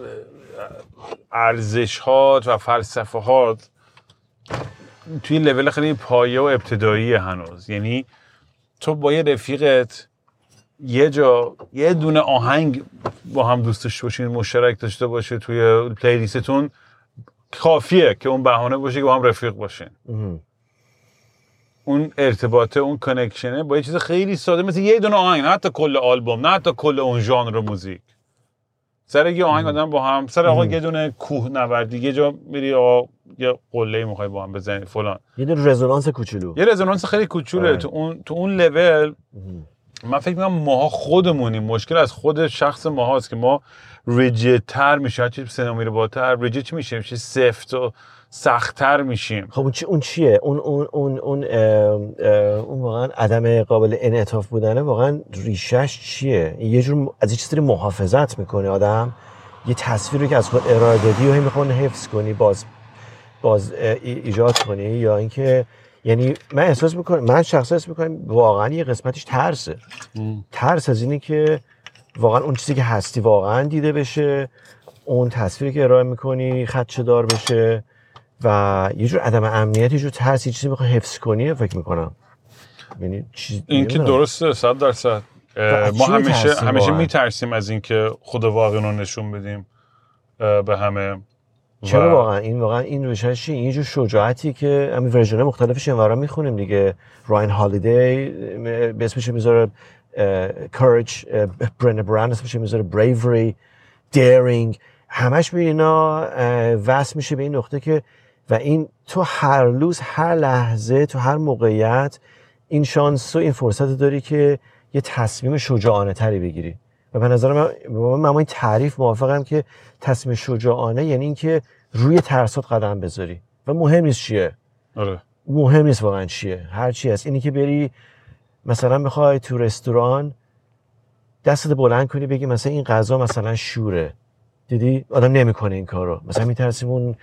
ارزش‌هات و فلسفه‌هات توی لول خیلی پایه و ابتدایی هنوز. یعنی تو با یه رفیقت یه دونه آهنگ با هم دوست داشته باشین، مشترک داشته باشه توی پلیلیستتون، کافیه که اون بهانه باشه که با هم رفیق باشین. اون ارتباطه، اون کانکشنه با یه چیز خیلی ساده مثل یه دونه آهنگ، نه حتی کل آلبوم، نه حتی کل اون ژانر موزیک، سر یه آهنگ آدم با هم سر آقا یه دونه کوه نوردی، یه جا میری آقا یه قله میخوای با هم بزنی فلان، یه دونه رزونانس کوچولو، یه رزونانس خیلی کوچوله. تو اون لول من فکر می‌کنم ماها خودمونیم. مشکل از خود شخص ماهاست که ما ریجیدتر میشه، چه سنا میره بالاتر ریجید میشه سفت و سخت‌تر میشیم. خب اون چیه؟ اون واقعا عدم قابل انعطاف بودنه، واقعا ریشش چیه؟ یه جور از یه چیزی محافظت میکنه آدم، یه تصویری که از خود ارائه دادی و هی میخواد حفظ کنی، باز ایجاد کنی، یا اینکه یعنی من شخصا احساس میکنم واقعا یه قسمتش ترسه. ترس از اینی که واقعا اون چیزی که هستی واقعا دیده بشه، اون تصویری که ارائه میکنی خدشه دار بشه و یه جور عدم امنیت، یه جور ترس، یه چیزی میخوای حفظ کنی. فکر میکنم یعنی این که درسته 100%. ما همیشه میترسیم از این که خدا واقعا رو نشون بدیم به همه. چرا واقعا این ریشش یه جور شجاعتی که همین ورژن مختلفش اینورا میخونیم دیگه. راین هالیدی به اسمش میذاره courage، برنه براند اسمش میذاره bravery، daring، همش به اینا وصل میشه به این نقطه که و این تو هر روز، هر لحظه، تو هر موقعیت این شانس و این فرصت داری که یه تصمیم شجاعانه تری بگیری. و به نظر من این تعریف موافقم که تصمیم شجاعانه یعنی این که روی ترسات قدم بذاری و مهم نیست چیه. آره. مهم نیست واقعا چیه، هر چی هست. اینی که بری مثلا میخوای تو رستوران دستت بلند کنی بگی مثلا این غذا مثلا شوره، دیدی آدم نمیکنه این کارو، مثلا میترسیم اون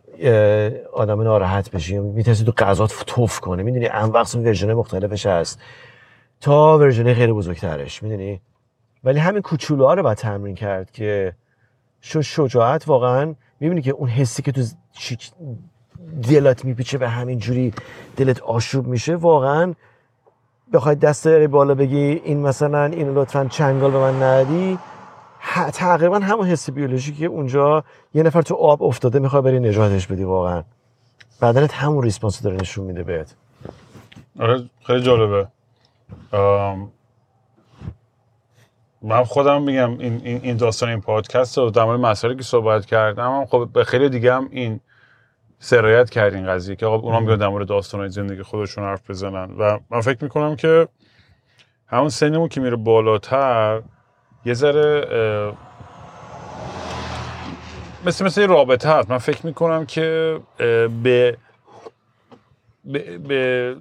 آدم ناراحت بشی، میترسی تو غذات توف کنه، میدونی وقت ورژن مختلفش هست تا ورژن خیلی بزرگترش، میدونی. ولی همین کوچولوها رو باید تمرین کرد که شجاعت واقعا میبینی که اون حسی که تو دلت میپیچه و همین جوری دلت آشوب میشه، واقعا بخوای دست بالا بگی این مثلا اینو لطفاً چنگال به من ندی، تقریبا همون حس بیولوژیکی که اونجا یه نفر تو آب افتاده میخوای بری نجاتش بدی، واقعا بدنت همون ریسپانس داره نشون میده بهت. آره خیلی جالبه. من خودم میگم این داستان این پادکست رو در مورد مسائلی که صحبت کردم خب به خیلی دیگه هم این سرایت کرد این قضیه که آقا اونا میاد در مورد داستان‌های زندگی خودشون حرف بزنن و من فکر میکنم که همون سنمون که میره بالاتر یه ذره مثل رابطه هست. من فکر میکنم که به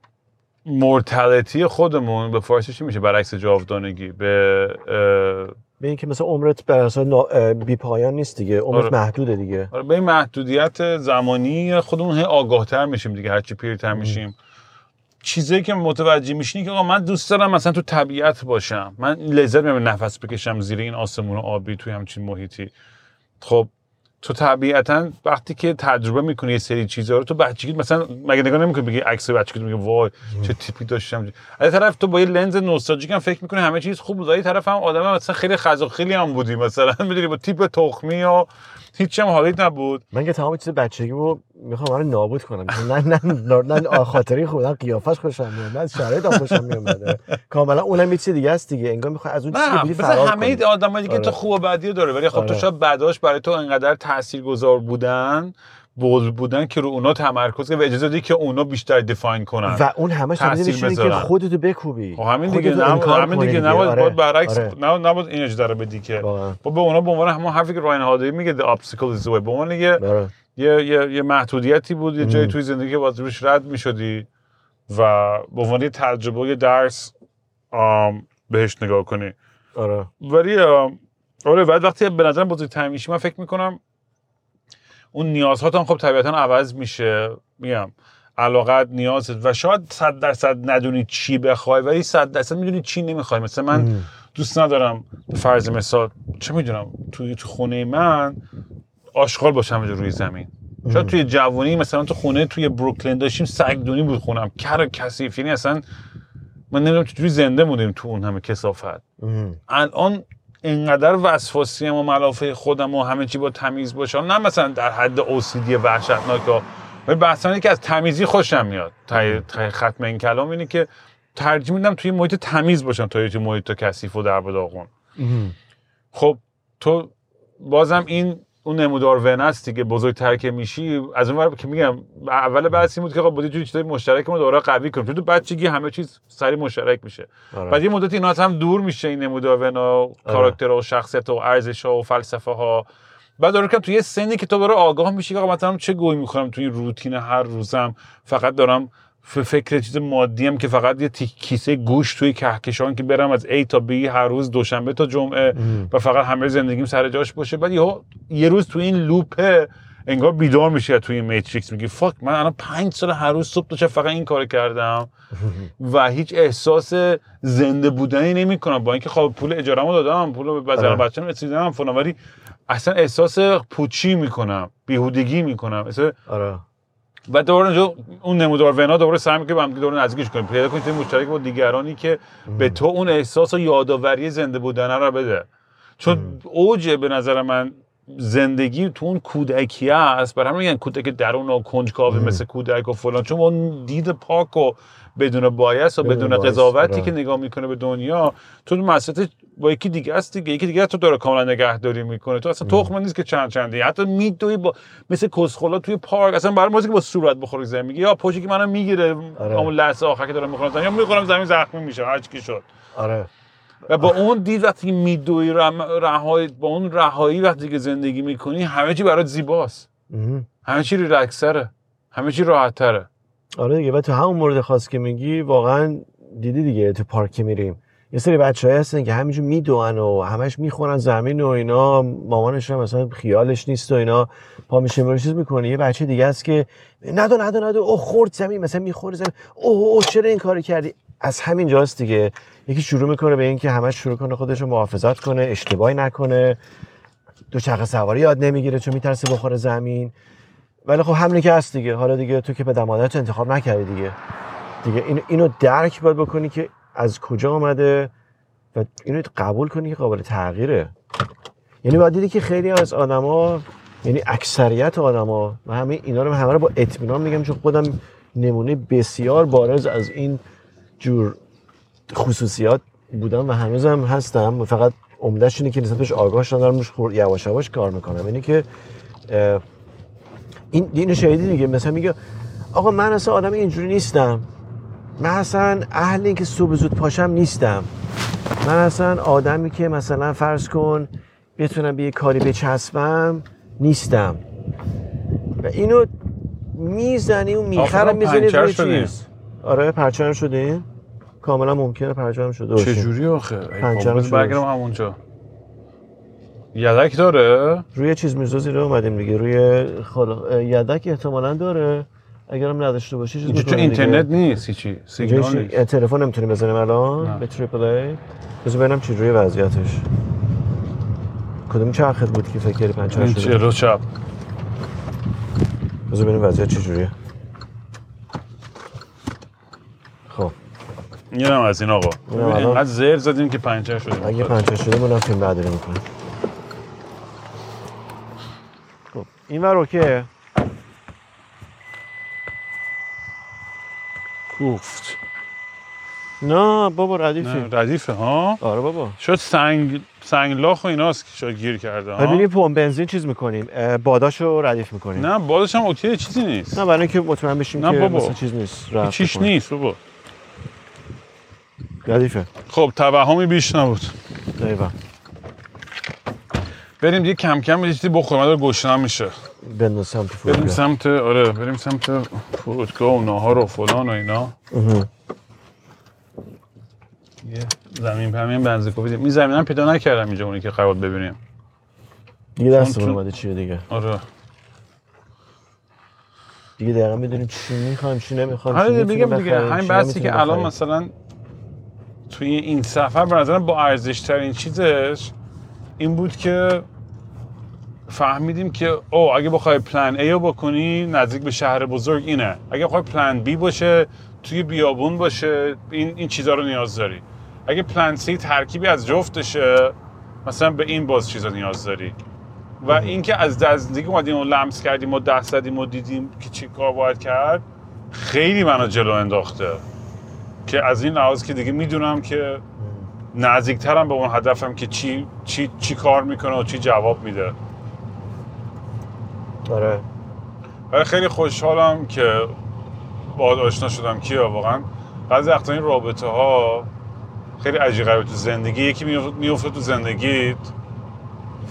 مورتالیتی خودمون به فارسی چی میشه برعکس جاودانگی به این که مثلا عمرت بر اساس بی پایان نیست دیگه، عمرت محدوده دیگه. به این محدودیت زمانی خودمون آگاه‌تر میشیم دیگه هرچی پیرتر میشیم. چیزایی که متوجه میشین که آقا من دوست دارم مثلا تو طبیعت باشم، من لذت میبرم نفس بکشم زیر این آسمون آبی توی همچین محیطی. خب تو طبیعتاً وقتی که تجربه میکنی یه سری چیزا رو تو بچگی مثلا مگه نگاه نمیکنی بگی عکس بچگی میگی وای چه تیپی داشتم. از طرف تو با یه لنز نوستالژیک هم فکر میکنی همه چیز خوب بود، از طرف هم آدم مثلا خیلی خیلی هم بودی مثلا میدونی با تیپ تخمی و هیچ هم حالیت نبود. من که تمام چیز بچگیمو میخوام منو نابود کنم. نه خاطری خودم قیافش خوشم میاد، نه شرایطم خوشم میاد. کاملا اونم یه چیز دیگه است دیگه، انگار میخواد از اون چیزی فرار کنه. همه آدمایی دیگه تو خوب و بدی داره، ولی خب تو شاید بعداش برای تو انقدر تاثیرگذار بودن که رو اونا تمرکز کنی و اجازه بدی که اونا بیشتر دیفاین کنن و اون همش میشه که خودتو بکوبی. همین دیگه نباید برعکس نباید این اجازه رو بدی که با به اونا به عنوان همون حرفی که راین هادی میگه the obstacle is the way، به عنوان یه محدودیتی بود، یه جایی توی زندگی که باید روش رد میشدی و به عنوان یه تجربه یه درس بهش نگاه کنی. ولی بعد وقتی به نظرم بزرگتر میشی من فکر میکنم اون نیازهات هم خب طبیعتاً عوض میشه. میگم علاقت نیازت و شاید 100% ندونی چی بخوای ولی 100% میدونی چی نمیخوای. مثلا من دوست ندارم فرض مثال چه میدونم تو خونه من آشغال باشم روی زمین. شاید توی جوانی مثلا تو خونه توی بروکلین داشتیم سگدونی بود خونم کثیف، یعنی اصلا من نمیدونم چجوری زنده موندیم تو اون همه کثافت. الان اینقدر وسواسیم و ملافه خودم و همه چی با تمیز باشه، نه مثلا در حد OCD وحشتناک، ولی بحثا اینه که از تمیزی خوشم میاد. ختم این کلام اینه که ترجیح میدم توی محیط تمیز باشم تا توی محیط کثیف و درب و داغون. خب تو بازم اون نمودار ونس دیگه بزرگتر که میشی از اون ور که میگم اول بحث این بود که آقا بودی چیزای مشترک ما دوباره قوی کنیم، تو بچگی همه چیز سری مشترک میشه. بعد یه مدت اینا هم دور میشه، این نمودار ونا کاراکترها و شخصیت و ارزش‌ها و فلسفه ها. بعد دوباره که تو یه سنی که تو برای آگاه میشی که مثلا چه گوی میخورم توی روتین هر روزم، فقط دارم فکر چیز مادیم که فقط یه کیسه گوشت توی کهکشان که برم از A تا B هر روز دوشنبه تا جمعه و فقط همه زندگیم سر جاش باشه. بعد یه روز توی این لوپه انگار بیدار میشه توی این میتریکس، میگی فاک من الان 5 سال هر روز صبح تا شب فقط این کارو کردم و هیچ احساس زنده بودنی نمیکنم، با اینکه خب پول اجاره‌مو دادم، پول بازار بچه‌م رسیدم فلان، ولی اصلا احساس پوچی میکنم، بیهودگی میکنم اصلا. و دوباره اون نمودار ونا دوباره سعی می‌کنه با هم دوباره نزدیکش کنیم، پیدا کنیم مشترک با دیگرانی که به تو اون احساس و یادآوری زنده بودن رو بده. چون اوج به نظر من زندگی تو اون کودکی است، برای همین میگن کودک درون و کنجکاو مثل کودک و فلان، چون اون دید پاک و بدون بایاس و بدون قضاوتی که نگاه میکنه به دنیا، تو مسئله با یکی دیگه است دیگه، یکی دیگه تو داره کاملا نگهداری میکنه، تو اصلا تخم نیست که چندی، حتی میدوی با مثل کسخلا توی پارک، اصلا برای موزیک با صورت بخوری زمین میگه یا پوشی که منو میگیره اون لحظه آخر که دارم میخورم یا میخورم زمین زخمی میشه هر چی شد. و با اون دید وقتی میدوی با اون رهایی وقتی که زندگی میکنی همه چی برات زیباست، همه چی ریلکسره، همه چی راحت‌تره. دیگه. و تو همون مورد خاص که میگی واقعا دیدی دیگه، تو پارک میریم یه سری بچه‌ها هستن که همینجور میدوئن و همش میخورن زمین و اینا، مامانش هم مثلا خیالش نیست و اینا، پا میشه میره چیز میکنه. یه بچه دیگه است که ندو او خورد زمین، مثلا میخوره زمین، اوه چرا این کارو کردی. از همین جاست دیگه یکی شروع میکنه به این که همش شروع کنه خودش رو محافظت کنه، اشتباهی نکنه، دوچرخه سواری یاد نمیگیره چون میترسه بخوره زمین. ولی خب همین که هست دیگه. حالا دیگه تو که پدر مادرت انتخاب نکردی دیگه اینو درک باید بکنی که از کجا آمده و اینو قبول کنی که قابل تغییره. یعنی باید دیدی که خیلی از آدما، یعنی اکثریت آدما، و همه رو با اطمینان میگم چون خودم نمونه بسیار بارز از این جور خصوصیات بودم و هنوزم هستم، فقط عمده‌اش اینه که نسبتش آگاه شدم، دارم روش یواش یواش کار میکنم. اینه که این شهیدی دیگه مثلا میگه آقا من اصلا آدم اینجوری نیستم، من اصلا اهل این که صبح زود پاشم نیستم، من اصلا آدمی که مثلا فرض کن بتونم به یه کاری بچسبم نیستم. و اینو میزنی و میخرم میزنی روی چیز. آره پرچم شدین؟ کاملا ممکنه پرچم شده باشه. چجوری آخه؟ پرچم شده برگردم همونجا. یدک داره؟ روی چیز میرزا زیره اومدیم دیگه، روی یدک احتمالاً داره. اگرم نداشته باشی چیز تو اینترنت نیست هیچی، سیگنال نیست. تلفن نمیتونیم بزنیم الان به تریپل ای. بذار ببینم چه جوری وضعیتش. کدوم چرخت بود که فکر کردی پنچر شده؟ این چلو چپ. بذار ببینیم وضعیت چه جوریه. خب اینم از این آقا. اینقدر زر زدیم که پنچر شده. اگه پنچر شده منم فیلم برداری میکنم. خب این ور اوکیه. کوفت. نه بابا ردیفی. نه ردیفه ها؟ آره بابا. شاید سنگلاخ و ایناست که شاید گیر کرده ها. ببینیم پمپ بنزین چیز میکنیم، باداشو ردیف میکنیم. نه بادش هم اوکی، چیزی نیست. نه برای اینکه مطمئن بشیم که مثلا چیز نیست. چیش نیست بابا. ردیفه. خب توهمی بیش نبود. ایوه. بریم دیگه کم کم یه چیزی بخوریم، داره گشنم میشه. بریم سمت فرودگاه. بریم سمت فرودگاه و ناهار و فلان و اینا. یه زمین پمین بنزینکوفی این زمینم پیدا نکردم اینجا اونی که قرار ببینیم. دیگه دستمون اومده چیه دیگه. آره. دیگه دقیقاً میدونیم چی میخوایم چی نمیخوایم. آره میگم دیگه همین بحثی که الان مثلا توی این سفر به نظرم با ارزش ترین چیزش این بود که فهمیدیم که اگه بخوای پلان A رو بکنی نزدیک به شهر بزرگ اینه، اگه بخوای پلان B باشه توی بیابون باشه این چیزا رو نیاز داری، اگه پلان C ترکیبی از جفتشه مثلا به این باز چیزا نیاز داری. و اینکه از نزدیک اومدیم و لمس کردیم و دست زدیم و دیدیم که چی کار باید کرد خیلی منو جلو انداخته، که از این لحاظ که دیگه میدونم که نزدیکترم به اون هدفم که چی کار میکنه و چی جواب میده. آره. ولی خیلی خوشحالم که باهات آشنا شدم کیا. واقعا بعضی وقتا این رابطه ها خیلی عجیب غریبه تو زندگی، یکی میفته تو زندگیت و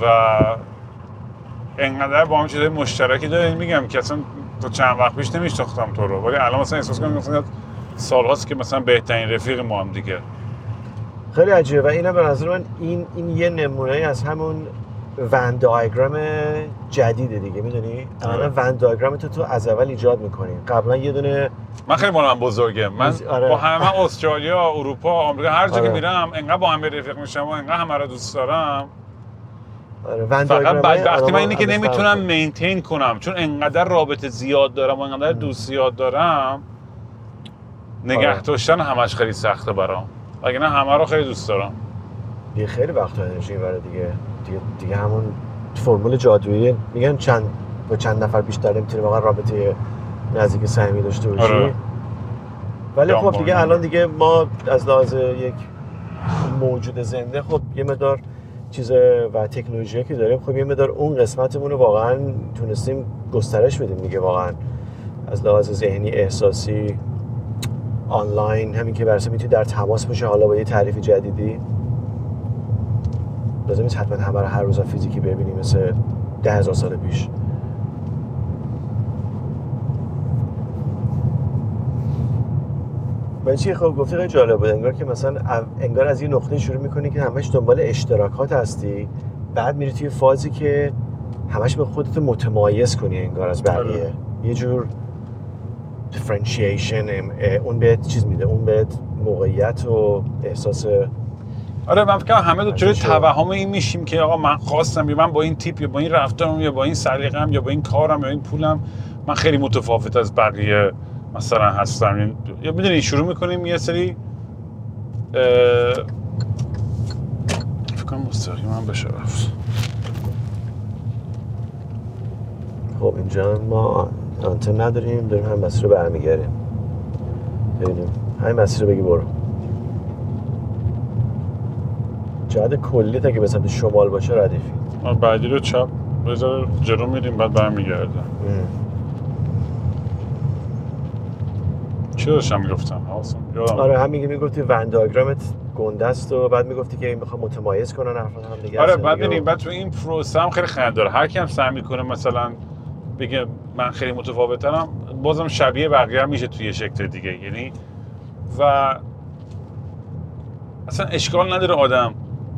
انقدر با هم چیزای مشترکی داره. میگم که اصلا تا چند وقت پیش نمیشناختم تو رو، ولی الان مثلا احساس کنم مثلا سال‌هاست که مثلا بهترین رفیق ما هم دیگه. خیلی عجیبه. و اینا به نظر من این یه نمونه از همون ون دایگرام جدیده دیگه، میدونی؟ الان ون دایگرام تو از اول ایجاد می‌کنی. قبلا یه دونه من خیلی مال من بزرگه. من با همه استرالیا، اروپا، آمریکا هر جا که میرم انقدر با هم رفیق میشم و انقدر همه رو دوست دارم. فقط بدبختی من اینه که نمیتونم مینتین کنم، چون انقدر رابطه زیاد دارم و انقدر دوست زیاد دارم نگه داشتن همش خیلی سخته برام، وگرنه همه رو خیلی دوست دارم. دیگه خیلی وقت انرژی میبره دیگه همون فرمول جادویی میگن با چند نفر بیشتر نمیتونی واقعا رابطه نزدیک صمیمی داشته باشی. آره. ولی خب دیگه الان دیگه ما از لحاظ یک موجود زنده خب یه مقدار چیز و تکنولوژی که داریم خب یه مقدار اون قسمتمون رو واقعا تونستیم گسترش بدیم دیگه، واقعا از لحاظ ذهنی، احساسی، آنلاین، همین که برسه میتونی در تماس باشی حالا با یه تعریف جدیدی. لازم نیست حتما همه رو هر روز فیزیکی ببینیم مثل 10,000 سال پیش. من چی خب گفتی خیلی جالب بود، انگار که مثلا انگار از یه نقطه شروع میکنی که همش دنبال اشتراکات هستی، بعد میری توی فازی که همش به خودت متمایز کنی انگار از بقیه. یه جور differentiation، اون بهت چیز میده، اون بهت موقعیت و احساس. آره من فکر کنم همه دچار توهم این میشیم که آقا من خواستم یا من با این تیپ یا با این رفتارم یا با این سلیقه‌ام یا با این کارم یا این پولم من خیلی متفاوت از بقیه مثلا هستم. یا میدونی شروع میکنیم یه سری فکر کنم مستقیما هم بشه رفت. خب اینجا ما آنتن نداریم، داریم همین مسیر رو برمیگردیم. ببینیم همین مسیر رو بگی برو. جهت کلی تا که به سمت شمال باشه ردیفی. بعدی رو چپ بذار جلو میریم بعد برمیگرده. چی داشتم میگفتم؟ آره هم میگفتی ون دیاگرامت گنده است و بعد میگفتی که این میخوام متمایز کنن افراد هم دیگه. آره بعد ببین بعد تو این پروسه هم خیلی خنده داره. هر کی هم سعی میکنه مثلا بگه من خیلی متفاوتم، بازم شبیه بقیه هم میشه توی یه شکل دیگه. یعنی و اصلا اشکال نداره آدم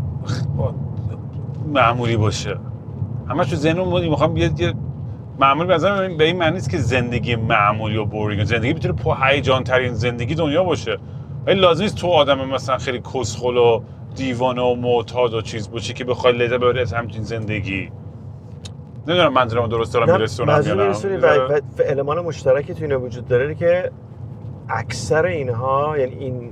معمولی باشه. همش تو ذهنم میخوام یه معمولی بزنم به این معنی نیست که زندگی معمولی و بورینگ. زندگی میتونه پر هیجان ترین زندگی دنیا باشه، ولی لازم نیست تو آدم مثلا خیلی کسخل و دیوانه و معتاد و چیز باشی که بخوای لذت ببری از همچین زندگی. نمیدونم منظورم درست دارم میرسونم یا نه. و المان مشترکی تو اینا وجود داره که اکثر اینها، یعنی این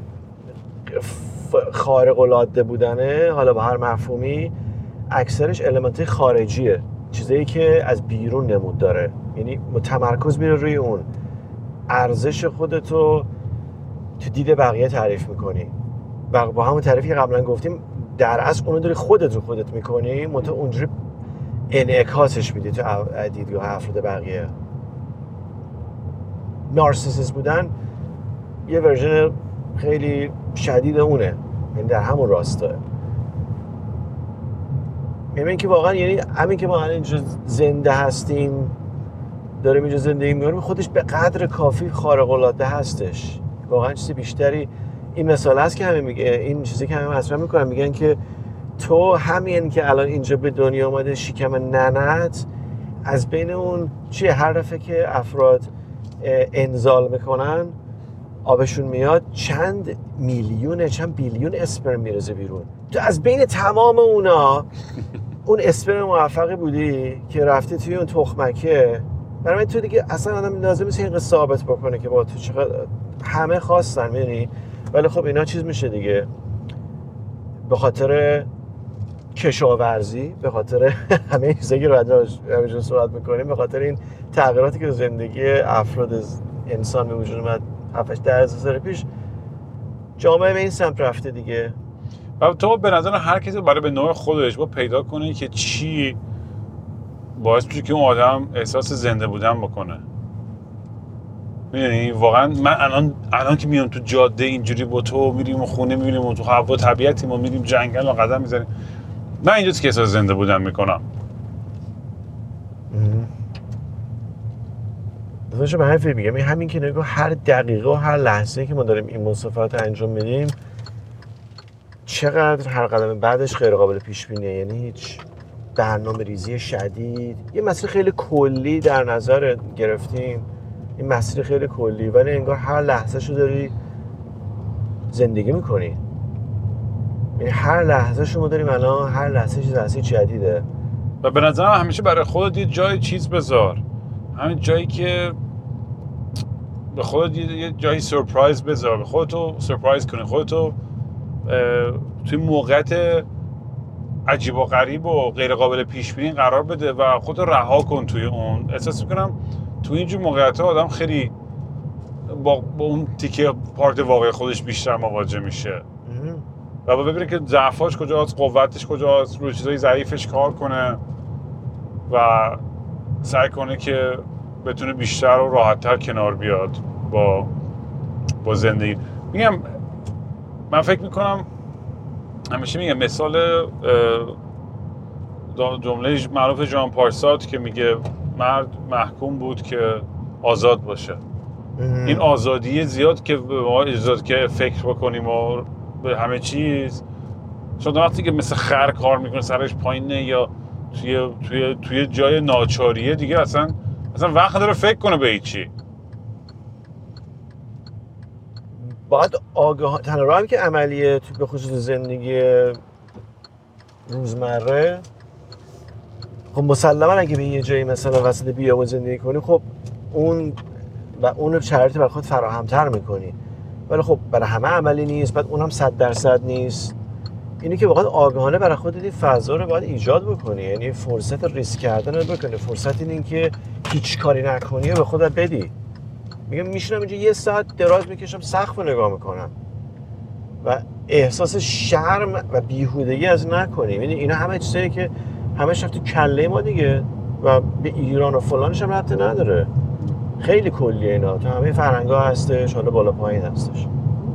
خارق العاده بودنه، حالا با هر مفهومی، اکثرش المانت خارجیه، چیزایی که از بیرون نمود داره. یعنی تمرکز میره روی اون، ارزش خودتو تو دید بقیه تعریف میکنی. با همون تعریفی که قبلا گفتیم در اصل اونو داری خودت رو خودت میکنی، منتها اونجوری انعکاسش میدی تو دیدگاه افراد بقیه. نارسیسیست بودن یه ورژن خیلی شدید اونه، یعنی در همون راستاه. همین که واقعا، یعنی همین که واقعا اینجا زنده هستیم، داریم اینجا زندگی می‌کنیم، خودش به قدر کافی خارق العاده هستش. واقعا چیز بیشتری این مثال هست که همه میگه، این چیزی که همه مطرح میکنن، میگن که تو همین که الان اینجا به دنیا اومده شکم ننت، از بین اون چیه هر دفعه که افراد انزال میکنن آبشون میاد چند میلیون چند بیلیون اسپرم میرزه بیرون. تو از بین تمام اونا اون اسپرم موفقی بودی که رفتی توی اون تخمکه. برای تو دیگه اصلا آدم لازم نیست اینقدر ثابت بکنه که با تو چقدر همه خواستن، میدونی. ولی خب اینا چیز میشه دیگه، به خاطر کشاورزی، به خاطر همه چیزایی که راجعش صحبت میکنیم، به خاطر این تغییراتی که زندگی افراد انسان به وجود اومد 7-10 سال پیش، جامعه به این سمت رفته دیگه. و تو به نظر هر کسی برای به نوع خودش با پیدا کنه که چی باعث میشه که اون آدم احساس زنده بودن بکنه. میدونی واقعا من الان که میام تو جاده اینجوری با تو میریم و خونه میبینیم و تو هوا طبیعتی ما میریم جنگل و قدم میزنیم، من اینجاست که احساس زنده بودن میکنم. داشتم به همین فکر میگم، همین که نگاه هر دقیقه و هر لحظه که ما داریم این مسافرت انجام میدیم چقدر هر قدم بعدش غیر قابل پیش بینیه. یعنی هیچ برنامه ریزی شدید، یه مسیر خیلی کلی در نظر گرفتیم، این مسیر خیلی کلی، ولی انگار هر لحظه شو داری زندگی میکنی. یعنی هر لحظه شما داریم الان، هر لحظه چیز لحظه جدیده. و به نظرم همیشه برای خودت یه جای چیز بذار، همین جایی که به خودت یه جایی سورپرایز بذار، به خودتو سورپرایز کنی، خودتو توی موقعیت عجیب و غریب و غیر قابل پیش بینی قرار بده و خودتو رها کن توی اون. احساس میکنم توی اینجور موقعیت‌ها آدم خیلی با اون تیکه پارت واقعی خودش بیشتر مواجه میشه و ببینه که ضعفاش کجاست، قوتش کجاست، روی چیزای ضعیفش کار کنه و سعی کنه که بتونه بیشتر و راحت‌تر کنار بیاد با زندگی. میگم من فکر میکنم همیشه میگم مثال جمله معروف جان پارسات که میگه مرد محکوم بود که آزاد باشه. این آزادی زیاد که به ما اجازه که فکر بکنیم و به همه چیز، چون وقتی که مثل خر کار میکنه سرش پایینه یا توی جای ناچاریه دیگه اصلا وقت داره فکر کنه به هیچی. باید آگاه تنها راه هم که عملیه به خصوص زندگی روزمره. خب مسلما اگه به یه جایی مثلا وسط بیابون زندگی کنی، خب اون شرایط برای خود فراهم‌تر میکنی، ولی خب برای همه عملی نیست، بعد اونم 100% نیست. اینی که واقعا آگاهانه برای خودت این فضا رو باید ایجاد بکنی، یعنی فرصت ریسک کردن رو بکنی، فرصت این که هیچ کاری نکنی و به خودت بدی. میگم میشینم اینجا 1 ساعت دراز میکشم، سقف رو نگاه میکنم و احساس شرم و بیهودگی از نکنیم. یعنی اینا همه چیزایی که همش رفت تو کله ما دیگه و به ایران و فلانش هم ربطی نداره. خیلی کلیه اینا، تو همه فرهنگ‌ها هستش، حالا بالا پایین هستش.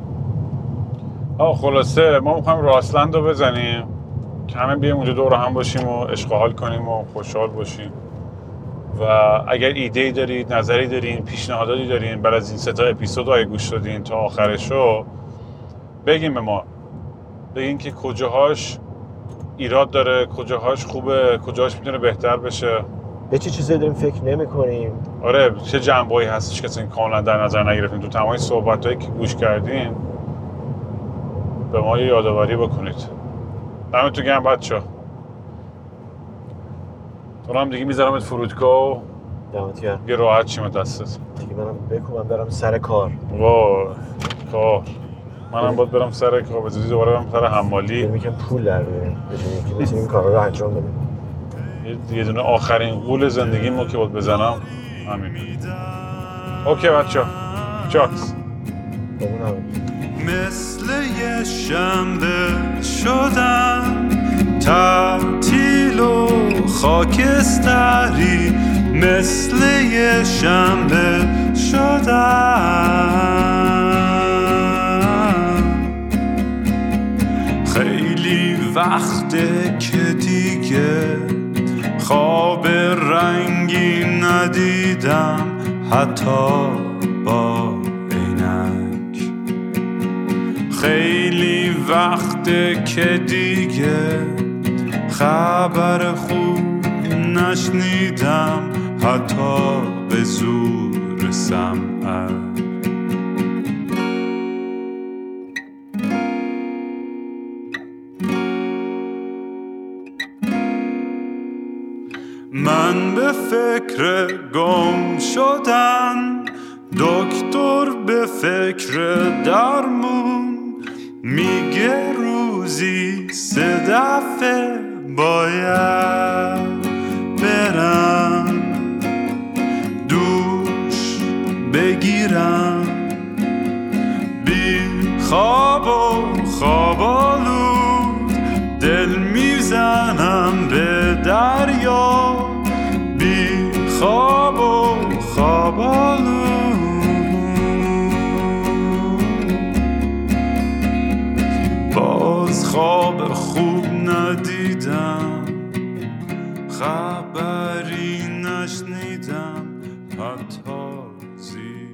خلاصه ما می‌خوایم راسلند رو بزنیم که همه بیایم اونجا دور هم باشیم و عشق و حال کنیم و خوشحال باشیم. و اگر ایده‌ای دارید، نظری دارین، پیشنهاداتی دارین بعد از این 3 تا اپیزود رو گوش دادین تا آخرشو بگیم به ما. بگین که کجاهاش ایراد داره، کجاهاش خوبه، کجاهاش میتونه بهتر بشه. به چه چیزایی داریم فکر نمی‌کنیم. آره چه جنبه‌ای هستش که اصلا کاملا در نظر نگرفتیم تو تمام صحبتایی که گوش کردین. به ما یه یادآوری بکنید. دمتون گرم بچه‌ها. تو هم دیگه میذارمت فرودگاه. دمت گرم. یه راحت شیم دستت. دیگه منم بکوبم برم سر کار. وای کار. منم باید برم سر کار، بذاری دوباره برم سر حمالی. میگم پول در بیاریم که بتونیم کارا رو انجام بدیم. یه دونه آخرین قول زندگیمو که باید بزنم همین. اوکی بچه‌ها. چاکس. مثل یه شنبه شدم تعطیل و خاکستری، مثل یه شنبه شدم. خیلی وقته که دیگه خواب رنگی ندیدم، حتی با عینک. خیلی وقته که دیگه خبر خوب نشنیدم، حتی به زور سمعک. من به فکر گم شدن، دکتر به فکر درمون، میگه روزی 3 دفعه باید برم دوش بگیرم. بی خواب و خواب آلود دل میزنم به دریا، بی خواب و خواب آلود. باز خواب خوب ندیدم، خبری نشنیدم، حتی زیر